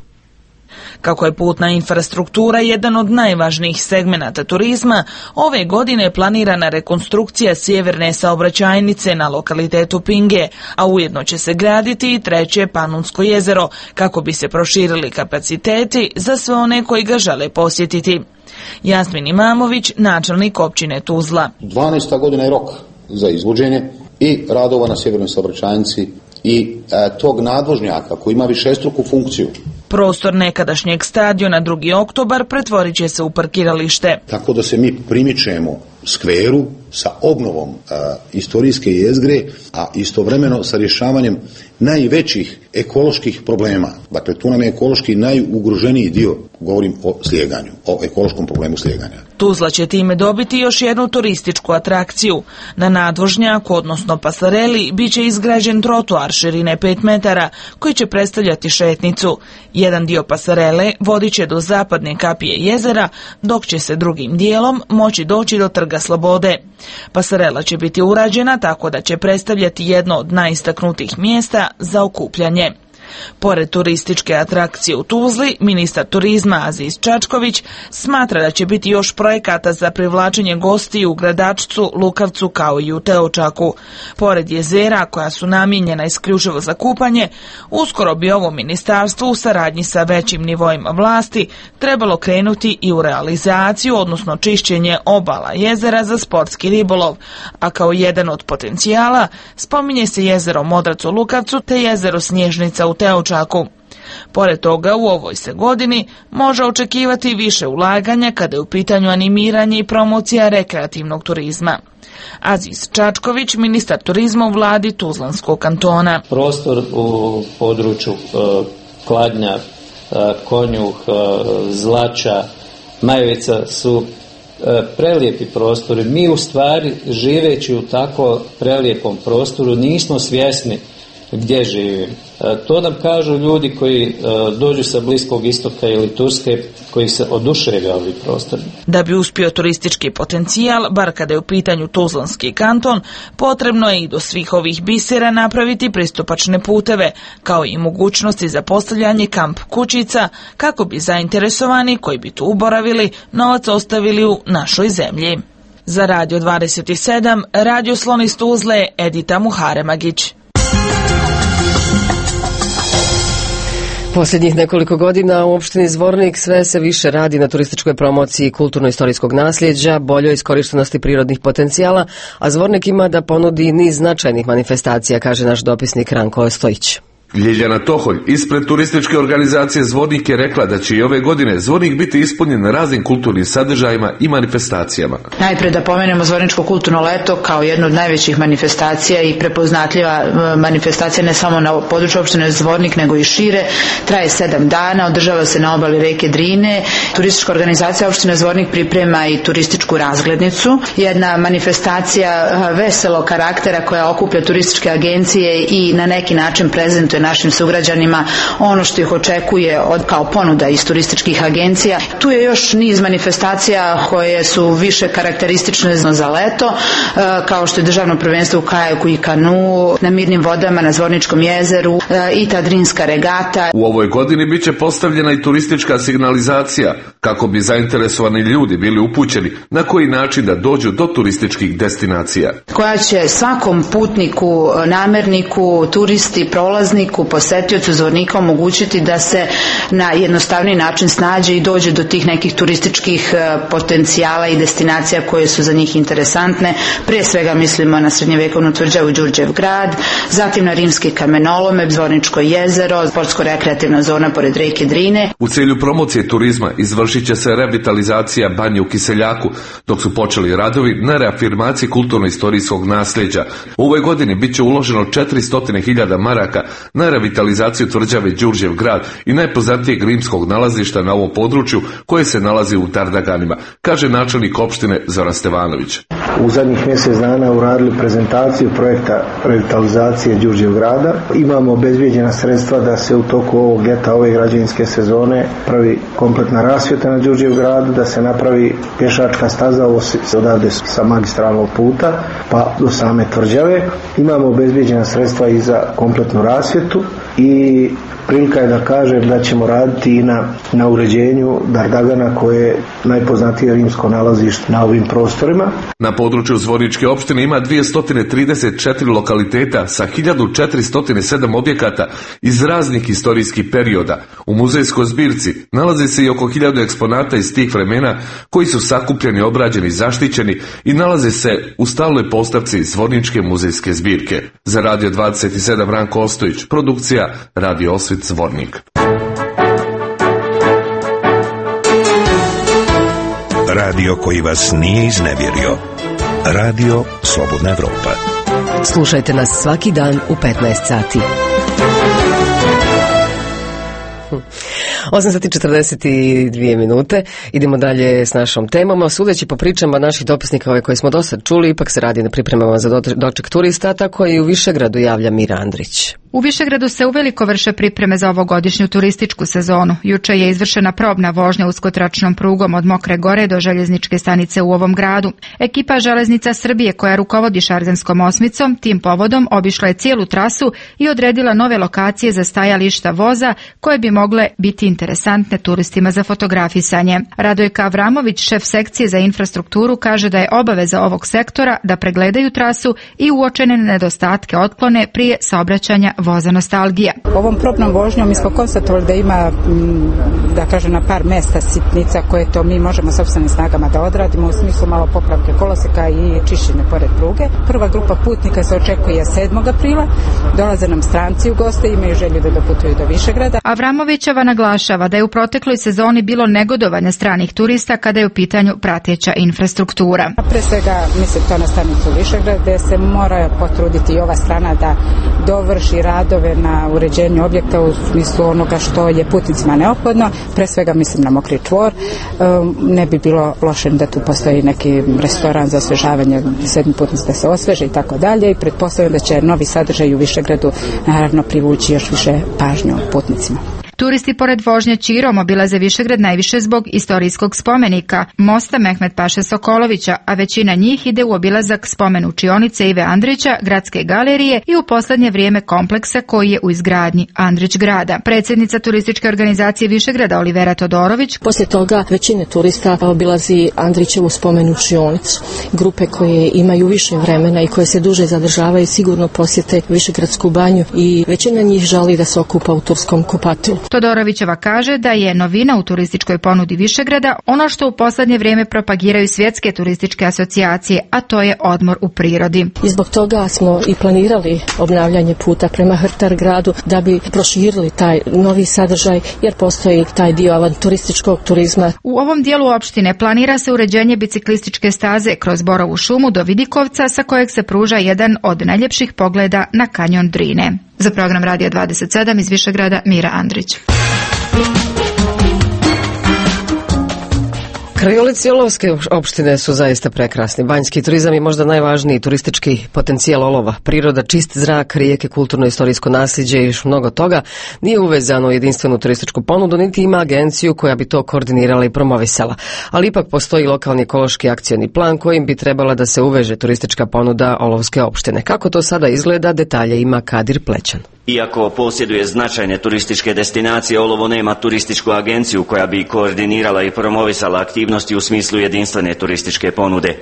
[SPEAKER 5] Kako je putna infrastruktura jedan od najvažnijih segmenata turizma, ove godine je planirana rekonstrukcija sjeverne saobraćajnice na lokalitetu Pinge, a ujedno će se graditi i treće Panunsko jezero, kako bi se proširili kapaciteti za sve one koji ga žele posjetiti. Jasmin Imamović, načelnik općine Tuzla.
[SPEAKER 9] dvanaesta godina je rok za izvođenje i radova na sjevernoj saobraćajnici i e, tog nadvožnjaka koji ima višestruku funkciju.
[SPEAKER 5] Prostor nekadašnjeg stadiona drugi oktobar pretvorit će se u parkiralište.
[SPEAKER 9] Tako da se mi primičemo skveru sa obnovom a, istorijske jezgre, a istovremeno sa rješavanjem najvećih ekoloških problema. Dakle, tu nam je ekološki najugroženiji dio, govorim o slijeganju, o ekološkom problemu slijeganja.
[SPEAKER 5] Tuzla će time dobiti još jednu turističku atrakciju. Na nadvožnjaku, odnosno pasareli, bit će izgrađen trotoar širine pet metara, koji će predstavljati šetnicu. Jedan dio pasarele vodit će do zapadne kapije jezera, dok će se drugim dijelom moći doći do Trga Slobode. Pasarela će biti urađena tako da će predstavljati jedno od najistaknutijih mjesta za okupljanje. Pored turističke atrakcije u Tuzli, ministar turizma Aziz Čačković smatra da će biti još projekata za privlačenje gostiju u Gradačcu, Lukavcu kao i u Teočaku. Pored jezera koja su namijenjena isključivo za kupanje, uskoro bi ovo ministarstvo u saradnji sa većim nivoima vlasti trebalo krenuti i u realizaciju, odnosno čišćenje obala jezera za sportski ribolov, a kao jedan od potencijala spominje se jezero Modrac u Lukavcu te jezero Snježnica u Teočaku. Pored toga, u ovoj se godini može očekivati više ulaganja kada je u pitanju animiranje i promocija rekreativnog turizma. Aziz Čačković, ministar turizma u vladi Tuzlanskog kantona.
[SPEAKER 10] Prostor u području uh, Kladnja, uh, Konjuh, uh, Zlača, Majevica su uh, prelijepi prostori. Mi u stvari, živeći u tako prelijepom prostoru, nismo svjesni gdje živim. To nam kažu ljudi koji dođu sa Bliskog istoka ili Turske, koji se oduševljaju ovim prostorima.
[SPEAKER 5] Da bi uspio turistički potencijal, bar kada je u pitanju Tuzlanski kanton, potrebno je i do svih ovih bisera napraviti pristupačne puteve, kao i mogućnosti za postavljanje kamp kućica, kako bi zainteresovani koji bi tu boravili novac ostavili u našoj zemlji. Za Radio dvadeset sedam, Radio Slon iz Tuzle, Edita Muharemagić.
[SPEAKER 1] Posljednjih nekoliko godina u opštini Zvornik sve se više radi na turističkoj promociji kulturno-istorijskog nasljeđa, boljoj iskorištenosti prirodnih potencijala, a Zvornik ima da ponudi niz značajnih manifestacija, kaže naš dopisnik Ranko Ostojić.
[SPEAKER 24] Ljiljana Toholj ispred turističke organizacije Zvornik je rekla da će i ove godine Zvornik biti ispunjen raznim kulturnim sadržajima i manifestacijama.
[SPEAKER 25] Najprije da pomenemo Zvorničko kulturno leto kao jednu od najvećih manifestacija i prepoznatljiva manifestacija ne samo na području opštine Zvornik nego i šire. Traje sedam dana, održava se na obali reke Drine. Turistička organizacija opštine Zvornik priprema i turističku razglednicu. Jedna manifestacija veselog karaktera koja okuplja turističke agencije i na neki način prezentuje našim sugrađanima ono što ih očekuje od kao ponuda iz turističkih agencija. Tu je još niz manifestacija koje su više karakteristične za leto, kao što je državno prvenstvo u kajaku i kanu, na mirnim vodama na Zvorničkom jezeru i ta Drinska regata.
[SPEAKER 24] U ovoj godini bit će postavljena i turistička signalizacija kako bi zainteresovani ljudi bili upućeni na koji način da dođu do turističkih destinacija.
[SPEAKER 25] Koja će svakom putniku, namerniku, turisti, prolaznik putniku, posetiocu Zvornika omogućiti da se na jednostavni način snađe i dođe do tih nekih turističkih potencijala i destinacija koje su za njih interesantne. Prije svega mislimo na srednjevekovnu tvrđavu Đurđev grad, zatim na rimske kamenolome, Zvorničko jezero, sportsko-rekreativna zona pored reke Drine.
[SPEAKER 24] U cilju promocije turizma izvršit će se revitalizacija banje u Kiseljaku, dok su počeli radovi na reafirmaciji kulturno-istorijskog nasljeđa. U ovoj godini bit će uloženo četiristo hiljada maraka na revitalizaciju tvrđave Đurđev grad i najpoznatijeg rimskog nalazišta na ovom području koje se nalazi u Tardaganima, kaže načelnik opštine Zoran Stevanović.
[SPEAKER 7] U zadnjih mjesec dana uradili prezentaciju projekta revitalizacije Đurđev grada. Imamo obezbijeđena sredstva da se u toku ovog ljeta, ove građevinske sezone, pravi kompletna rasvjeta na Đurđev gradu, da se napravi pješačka staza odavde sa magistralnog puta pa do same tvrđave. Imamo obezbijeđena sredstva i za kompletnu rasvjetu i prilika je da kažem da ćemo raditi i na, na uređenju Dardagana koje je najpoznatije rimsko nalazište na ovim prostorima.
[SPEAKER 24] Na području Zvorničke opštine ima dvjesto trideset četiri lokaliteta sa hiljadu četiristo sedam objekata iz raznih historijskih perioda. U muzejskoj zbirci nalazi se i oko hiljadu eksponata iz tih vremena koji su sakupljeni, obrađeni i zaštićeni i nalaze se u stalnoj postavci Zvorničke muzejske zbirke. Za Radio dvadeset sedam Ranko Ostojić, produkcija Radio Osvit Zvornik.
[SPEAKER 8] Radio koji vas nije iznevjerio. Radio Slobodna Evropa.
[SPEAKER 1] Slušajte nas svaki dan u petnaest sati. osam sati četrdeset dvije minute. Idemo dalje s našom temom. Sudeći po pričama naših dopisnika ove koje smo do sad čuli, ipak se radi na pripremama za doček turista, tako i u Višegradu javlja Mira Andrić.
[SPEAKER 12] U Višegradu se uveliko vrše pripreme za ovogodišnju turističku sezonu. Juče je izvršena probna vožnja uskotračnom prugom od Mokre gore do željezničke stanice u ovom gradu. Ekipa Železnica Srbije koja rukovodi Šarganskom osmicom tim povodom obišla je cijelu trasu i odredila nove lokacije za stajališta voza koje bi mogle biti interesantne turistima za fotografisanje. Radojka Avramović, šef sekcije za infrastrukturu, kaže da je obaveza ovog sektora da pregledaju trasu i uočene nedostatke otklone prije saobraćanja voza nostalgija.
[SPEAKER 13] Ovom probnom vožnjom mi smo konstatovali da ima, da kažem, na par mesta sitnica koje to mi možemo sopstvenim snagama da odradimo u smislu malo popravke koloseka i čišćenje pored pruge. Prva grupa putnika se očekuje sedmog aprila. Dolaze nam stranci u goste, imaju želju da doputuju do Višegrada.
[SPEAKER 12] Avramovićeva naglašava da je u protekloj sezoni bilo negodovanja stranih turista kada je u pitanju prateća infrastruktura.
[SPEAKER 13] Pre svega mislim to na stanicu Višegrad gde se mora potruditi i ova strana da dovrši radove na uređenju objekta u smislu onoga što je putnicima neophodno. Pre svega mislim na Mokri čvor. Ne bi bilo loše da tu postoji neki restoran za osvežavanje, sedmi putnici da se osveže i tako dalje i pretpostavljam da će novi sadržaj u Višegradu naravno privući još više pažnju putnicima.
[SPEAKER 12] Turisti pored vožnje Čirom obilaze Višegrad najviše zbog istorijskog spomenika, mosta Mehmet Paše Sokolovića, a većina njih ide u obilazak spomenu učionice Ive Andrića, gradske galerije i u posljednje vrijeme kompleksa koji je u izgradnji Andrić grada. Predsjednica turističke organizacije Višegrada Olivera Todorović.
[SPEAKER 14] Poslije toga većina turista obilazi Andrićevu spomenu učionicu. Grupe koje imaju više vremena i koje se duže zadržavaju sigurno posjete Višegradsku banju i većina njih želi da se okupa u turskom kupatilu.
[SPEAKER 12] Todorovićeva kaže da je novina u turističkoj ponudi Višegrada ono što u posljednje vrijeme propagiraju svjetske turističke asocijacije, a to je odmor u prirodi.
[SPEAKER 14] I zbog toga smo i planirali obnavljanje puta prema Hrtar gradu da bi proširili taj novi sadržaj jer postoji taj dio avanturističkog turizma.
[SPEAKER 12] U ovom dijelu opštine planira se uređenje biciklističke staze kroz Borovu šumu do Vidikovca sa kojeg se pruža jedan od najljepših pogleda na kanjon Drine. Za program Radio dvadeset sedam iz Višegrada Mira Andrić.
[SPEAKER 1] Krajolici Olovske opštine su zaista prekrasni. Banjski turizam je možda najvažniji turistički potencijal Olova. Priroda, čist zrak, rijeke, kulturno-istorijsko nasljeđe i još mnogo toga nije uvezano u jedinstvenu turističku ponudu, niti ima agenciju koja bi to koordinirala i promovisala. Ali ipak postoji lokalni ekološki akcioni plan kojim bi trebala da se uveže turistička ponuda Olovske opštine. Kako to sada izgleda, detalje ima Kadir Plećan.
[SPEAKER 15] Iako posjeduje značajne turističke destinacije, Olovo nema turističku agenciju koja bi koordinirala i promovisala aktivnosti u smislu jedinstvene turističke ponude.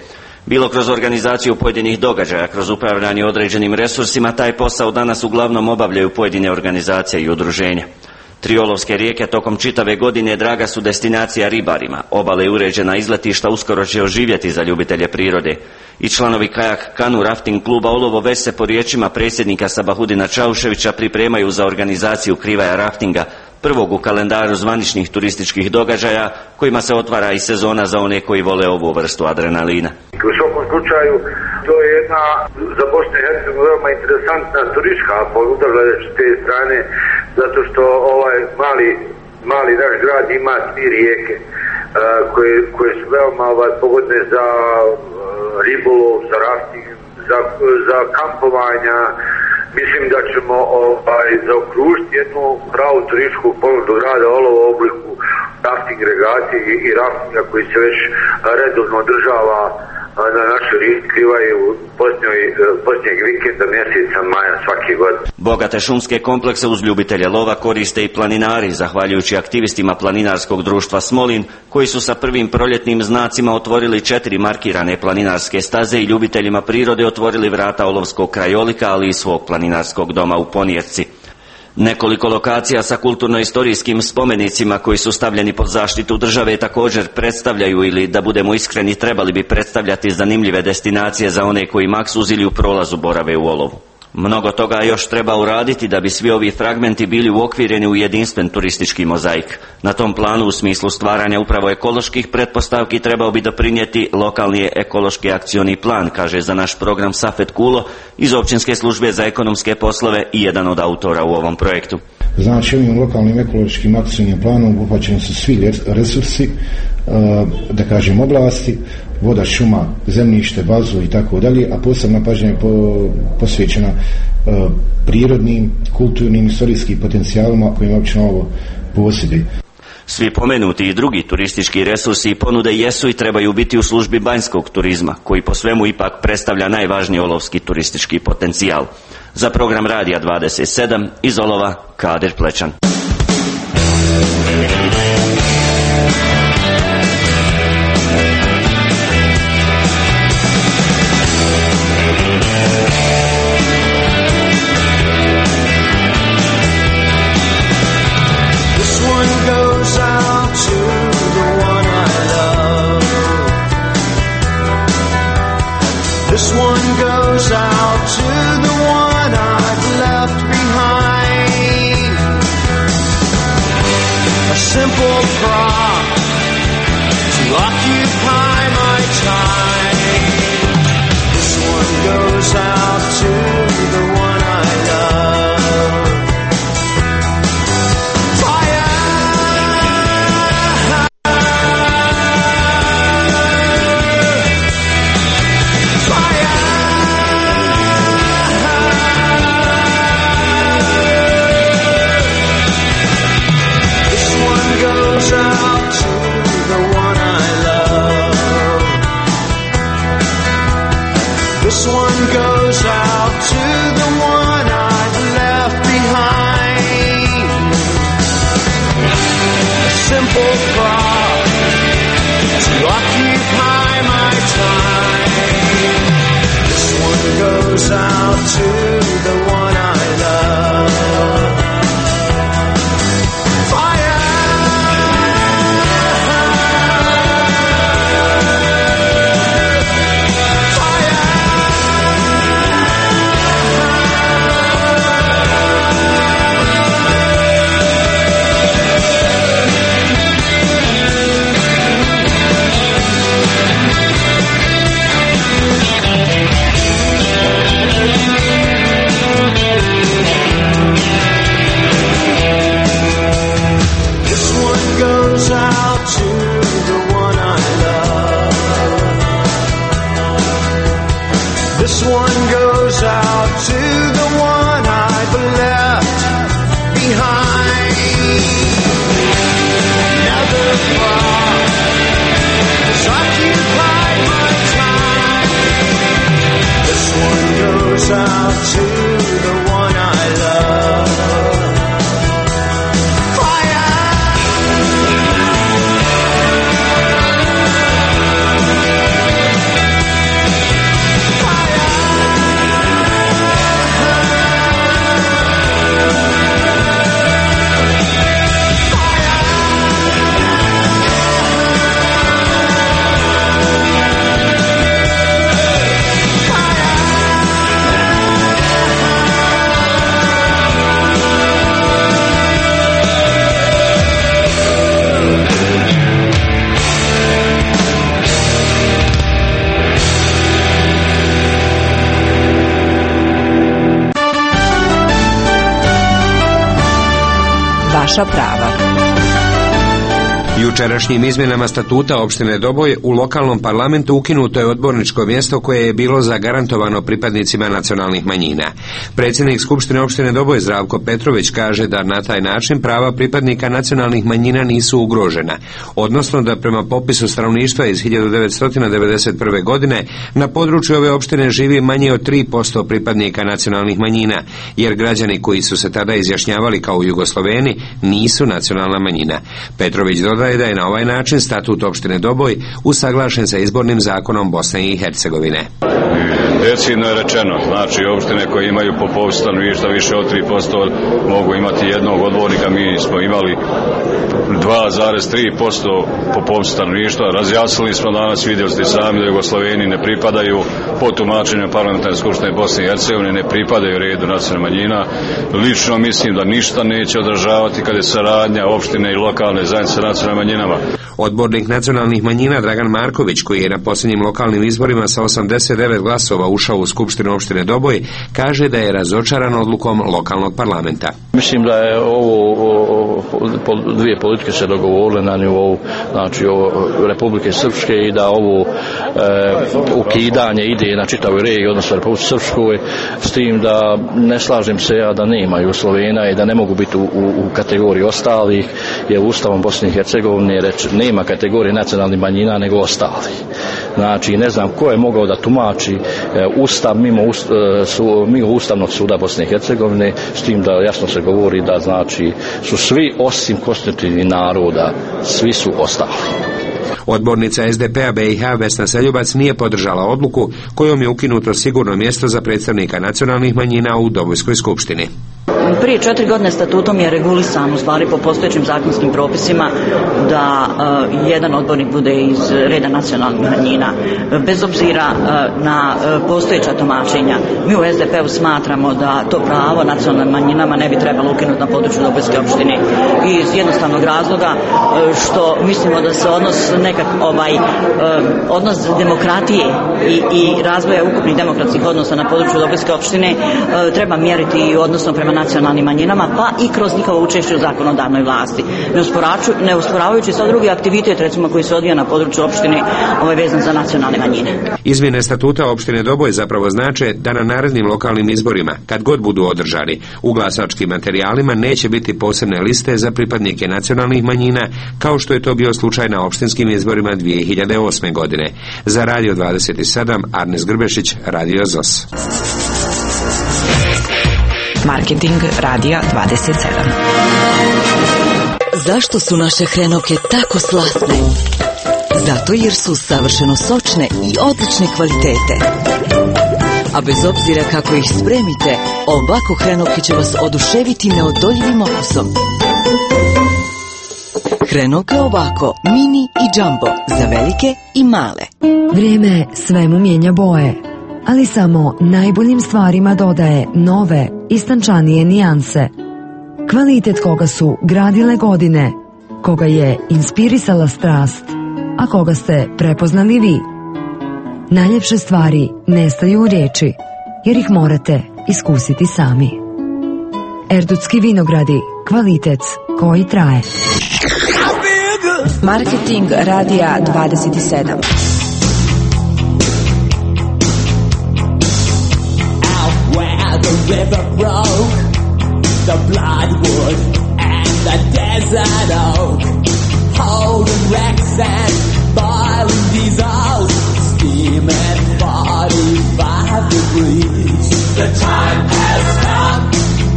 [SPEAKER 15] Bilo kroz organizaciju pojedinih događaja, kroz upravljanje određenim resursima, taj posao danas uglavnom obavljaju pojedine organizacije i udruženja. Tri olovske rijeke tokom čitave godine draga su destinacija ribarima. Obale i uređena izletišta uskoro će oživjeti za ljubitelje prirode. I članovi kajak kanu rafting kluba Olovo već se po riječima predsjednika Sabahudina Čauševića pripremaju za organizaciju krivaja raftinga, prvog u kalendaru zvaničnih turističkih događaja, kojima se otvara i sezona za one koji vole ovu vrstu adrenalina.
[SPEAKER 3] U svakom slučaju, to je jedna za Bosnu i Hercegovinu veoma interesantna turistička ponuda gledajući s te strane, zato što ovaj mali, mali naš grad ima tri rijeke uh, koje, koje su veoma ovaj, pogodne za uh, ribolov, za rafting, za, za kampovanja. Mislim da ćemo ovaj, zaokružiti jednu pravu turističku ponudu grada Olovo u obliku rafting regacije i, i raftinga koji se već redovno održava na našoj rijeci Krivaji u posljednjeg vikenda mjeseca maja svake godine.
[SPEAKER 15] Bogate šumske komplekse uz ljubitelje lova koriste i planinari, zahvaljujući aktivistima planinarskog društva Smolin, koji su sa prvim proljetnim znacima otvorili četiri markirane planinarske staze i ljubiteljima prirode otvorili vrata olovskog krajolika, ali i svog planinarskog doma u Ponjerci. Nekoliko lokacija sa kulturno-istorijskim spomenicima koji su stavljeni pod zaštitu države također predstavljaju, ili da budemo iskreni, trebali bi predstavljati zanimljive destinacije za one koji maks ili u prolazu borave u Olovu. Mnogo toga još treba uraditi da bi svi ovi fragmenti bili uokvireni u jedinstven turistički mozaik. Na tom planu, u smislu stvaranja upravo ekoloških pretpostavki, trebao bi doprinijeti lokalni ekološki akcioni plan, kaže za naš program Safet Kulo iz Općinske službe za ekonomske poslove i jedan od autora u ovom projektu.
[SPEAKER 16] Znači, ovim lokalnim ekološkim akcijnim planom obuhvaćeni su svi resursi, da kažem oblasti, voda, šuma, zemljište, bazu i tako dalje, a posebna pažnja je posvećena prirodnim, kulturnim, istorijskim potencijalima kojima općina ovo posjeduje.
[SPEAKER 15] Svi pomenuti i drugi turistički resursi i ponude jesu i trebaju biti u službi banjskog turizma, koji po svemu ipak predstavlja najvažniji olovski turistički potencijal. Za program Radija dvadeset sedam iz Olova, Kadir Plečan.
[SPEAKER 11] This one goes out to the one I've left behind. A simple prop to occupy my time. This one goes out to the one I love. This one goes
[SPEAKER 6] Vaša prava.
[SPEAKER 2] Jučerašnjim izmjenama statuta opštine Doboj u lokalnom parlamentu ukinuto je odborničko mjesto koje je bilo zagarantovano pripadnicima nacionalnih manjina. Predsjednik Skupštine opštine Doboj Zdravko Petrović kaže da na taj način prava pripadnika nacionalnih manjina nisu ugrožena, odnosno da prema popisu stanovništva iz hiljadu devetsto devedeset prve. godine na području ove opštine živi manje od tri posto pripadnika nacionalnih manjina, jer građani koji su se tada izjašnjavali kao Jugosloveni nisu nacionalna manjina. Petrović dodaje da je na ovaj način statut opštine Doboj usaglašen sa izbornim zakonom Bosne i Hercegovine.
[SPEAKER 17] Decidno je rečeno, znači opštine koje imaju po popisu stanovništva više od tri posto mogu imati jednog odbornika. Mi smo imali dva zarez tri posto po popisu stanovništva. Razjasnili smo danas, vidjeli ste sami da Jugosloveni ne pripadaju po tumačenju parlamentarne skupštine Bosne i Hercegovine, ne pripadaju redu nacionalnih manjina. Lično mislim da ništa neće održavati kad je saradnja opštine i lokalne zajednice nacionalnim manjinama.
[SPEAKER 2] Odbornik nacionalnih manjina Dragan Marković, koji je na posljednjim lokalnim izborima sa osamdeset devet glasova ušao u Skupštinu opštine Doboj, kaže da je razočaran odlukom lokalnog parlamenta.
[SPEAKER 18] Mislim da je ovo, ovo dvije politike se dogovorile na nivou, znači ovo Republike Srpske, i da ovo e, ukidanje ide na čitavoj regiji, odnosno Republike Srpskoj, s tim da ne slažem se ja da nemaju Slovena i da ne mogu biti u, u, u kategoriji ostalih, jer Ustavom Bosne i Hercegovine reč nema kategorije nacionalnih manjina nego ostali. Znači, ne znam ko je mogao da tumači e, Ustav mimo, ust, e, su, mimo Ustavnog suda Bosne i Hercegovine, s tim da jasno se govori da znači su svi osim konstitutivnih naroda, svi su ostali.
[SPEAKER 2] Odbornica S D P-a B i H Vesna Seljubac nije podržala odluku kojom je ukinuto sigurno mjesto za predstavnika nacionalnih manjina u Dobojskoj skupštini.
[SPEAKER 20] Prije četiri godine statutom je regulisan u stvari po postojećim zakonskim propisima da uh, jedan odbornik bude iz reda nacionalnih manjina. Bez obzira uh, na uh, postojeća tumačenja, mi u S D P-u smatramo da to pravo nacionalnim manjinama ne bi trebalo ukinuti na području Dobojske opštine iz jednostavnog razloga uh, što mislimo da se odnos nekak ovaj uh, odnos demokratije i, i razvoja ukupnih demokratskih odnosa na području Dobojske opštine uh, treba mjeriti i odnosno prema nacionalnim manjinama, pa i kroz njihovo učešće u zakonodavnoj vlasti. Ne usporavajući sad drugi aktivitet, recimo koji se odvija na području opštine, ovaj vezan za nacionalne manjine.
[SPEAKER 2] Izmjene statuta opštine Doboj zapravo znače da na narednim lokalnim izborima, kad god budu održani, u glasačkim materijalima neće biti posebne liste za pripadnike nacionalnih manjina, kao što je to bio slučaj na opštinskim izborima dvije hiljade osme. godine. Za Radio dvadeset sedam, Arnes Grbešić, Radio Z O S.
[SPEAKER 6] Marketing Radija dvadeset sedam.
[SPEAKER 21] Zašto su naše hrenovke tako slatne? Zato jer su savršeno sočne i odlične kvalitete. A bez obzira kako ih spremite, ovako hrenovke će vas oduševiti neodoljivim okusom. Hrenovke ovako, mini i džambo, za velike i male.
[SPEAKER 26] Vrijeme svemu mijenja boje, ali samo najboljim stvarima dodaje nove, istančanije nijanse. Kvalitet koga su gradile godine, koga je inspirisala strast, a koga ste prepoznali vi. Najljepše stvari nestaju u riječi, jer ih morate iskusiti sami. Erdutski vinogradi, kvalitet koji traje.
[SPEAKER 6] Marketing Radija dvadeset sedam.
[SPEAKER 11] The river broke, the bloodwood and the desert oak, holding wrecks and boiling diesels, steaming forty-five degrees. The time has come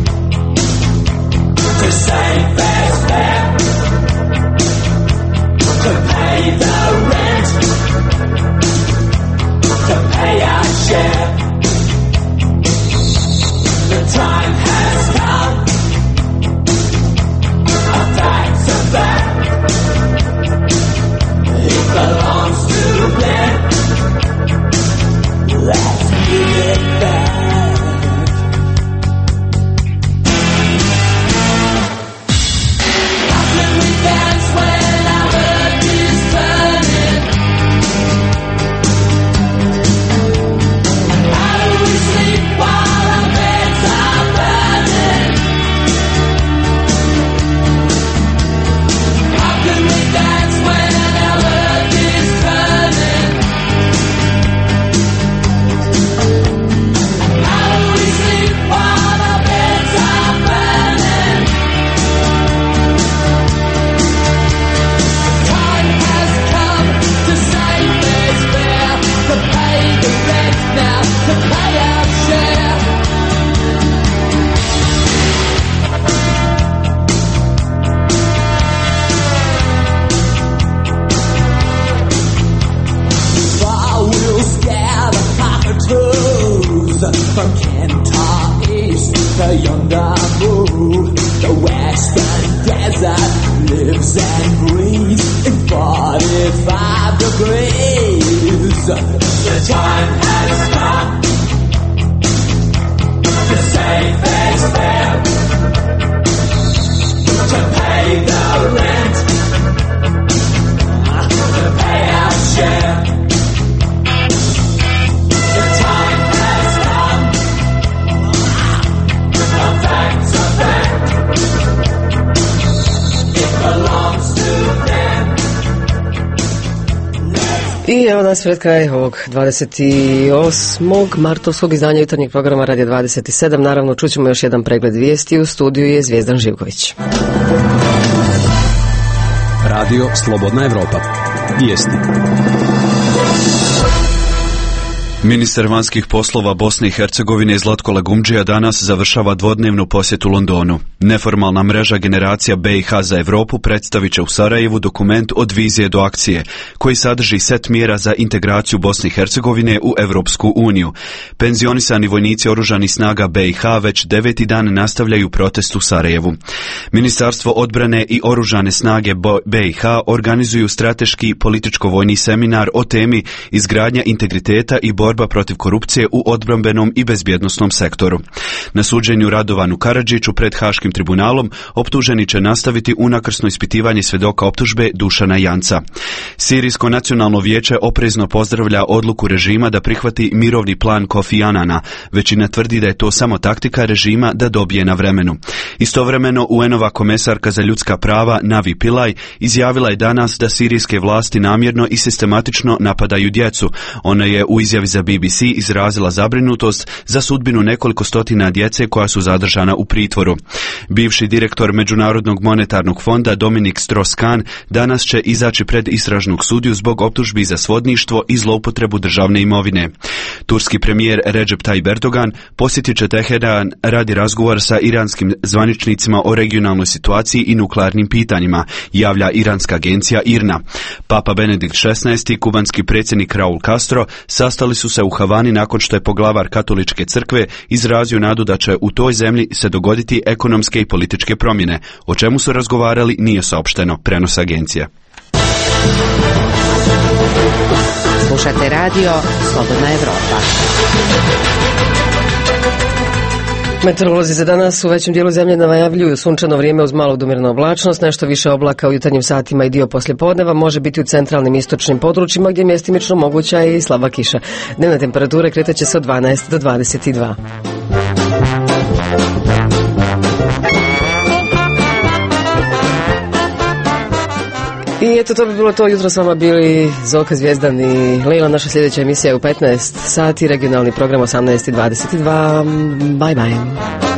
[SPEAKER 11] to save fair fare, to pay the rent, to pay our share. The time has come, a back to back. beyond the moon. The western desert lives and breathes in forty-five degrees. The time has come to say face fair, to pay the rent, to pay our share. The time has come, a fact's a fact, it belongs to them.
[SPEAKER 1] I evo nas pred kraj ovog dvadeset osmog martovskog izdanja jutarnjeg programa Radio dvadeset sedam. Naravno, čućemo još jedan pregled vijesti. U studiju je Zvijezdan Živković.
[SPEAKER 4] Radio Slobodna Evropa. Vijesti. Ministar vanjskih poslova Bosne i Hercegovine Zlatko Lagumdžija danas završava dvodnevnu posjetu Londonu. Neformalna mreža Generacija B i H za Europu predstavit će u Sarajevu dokument od vizije do akcije, koji sadrži set mjera za integraciju Bosne i Hercegovine u Evropsku uniju. Penzionisani vojnici oružanih snaga B i H već deveti dan nastavljaju protest u Sarajevu. Ministarstvo odbrane i oružane snage B i H organizuju strateški političko-vojni seminar o temi izgradnja integriteta i borba borba protiv korupcije u odbrambenom i bezbjednosnom sektoru. Na suđenju Radovanu Karadžiću pred Haškim tribunalom optuženi će nastaviti unakrsno ispitivanje svedoka optužbe Dušana Janca. Sirijsko nacionalno vijeće oprezno pozdravlja odluku režima da prihvati mirovni plan Kofi Anana. Većina tvrdi da je to samo taktika režima da dobije na vremenu. Istovremeno, U N-ova komesarka za ljudska prava Navi Pillay izjavila je danas da sirijske vlasti namjerno i sistematično napadaju djecu. Ona je u izjavi za B B C izrazila zabrinutost za sudbinu nekoliko stotina djece koja su zadržana u pritvoru. Bivši direktor Međunarodnog monetarnog fonda Dominik Strauss-Kahn danas će izaći pred istražnog sudiju zbog optužbi za svodništvo i zloupotrebu državne imovine. Turski premijer Recep Tayyip Erdogan posjetit će Teheran radi razgovora sa iranskim zvaničnicima o regionalnoj situaciji i nuklearnim pitanjima, javlja iranska agencija I R N A. Papa Benedikt šesnaesti, kubanski predsjednik Raul Castro sastali su se u Havani nakon što je poglavar katoličke crkve izrazio nadu da će u toj zemlji se dogoditi ekonomske i političke promjene. O čemu su razgovarali nije saopšteno, prenosi agencija.
[SPEAKER 6] Slušate radio Slobodna Evropa.
[SPEAKER 1] Meteorolozi za danas u većem dijelu zemlje najavljuju sunčano vrijeme uz malu do umjerenu oblačnost, nešto više oblaka u jutarnjim satima i dio poslijepodneva, može biti u centralnim istočnim područjima gdje je mjestimično moguća i slaba kiša. Dnevne temperature kretat će se od dvanaest do dvadeset dva. I eto, to bi bilo to. Jutro s vama bili Zoka, Zvijezdan i Lejla. Naša sljedeća emisija je u petnaest sati, regionalni program osamnaest i dvadeset dva. Bye bye.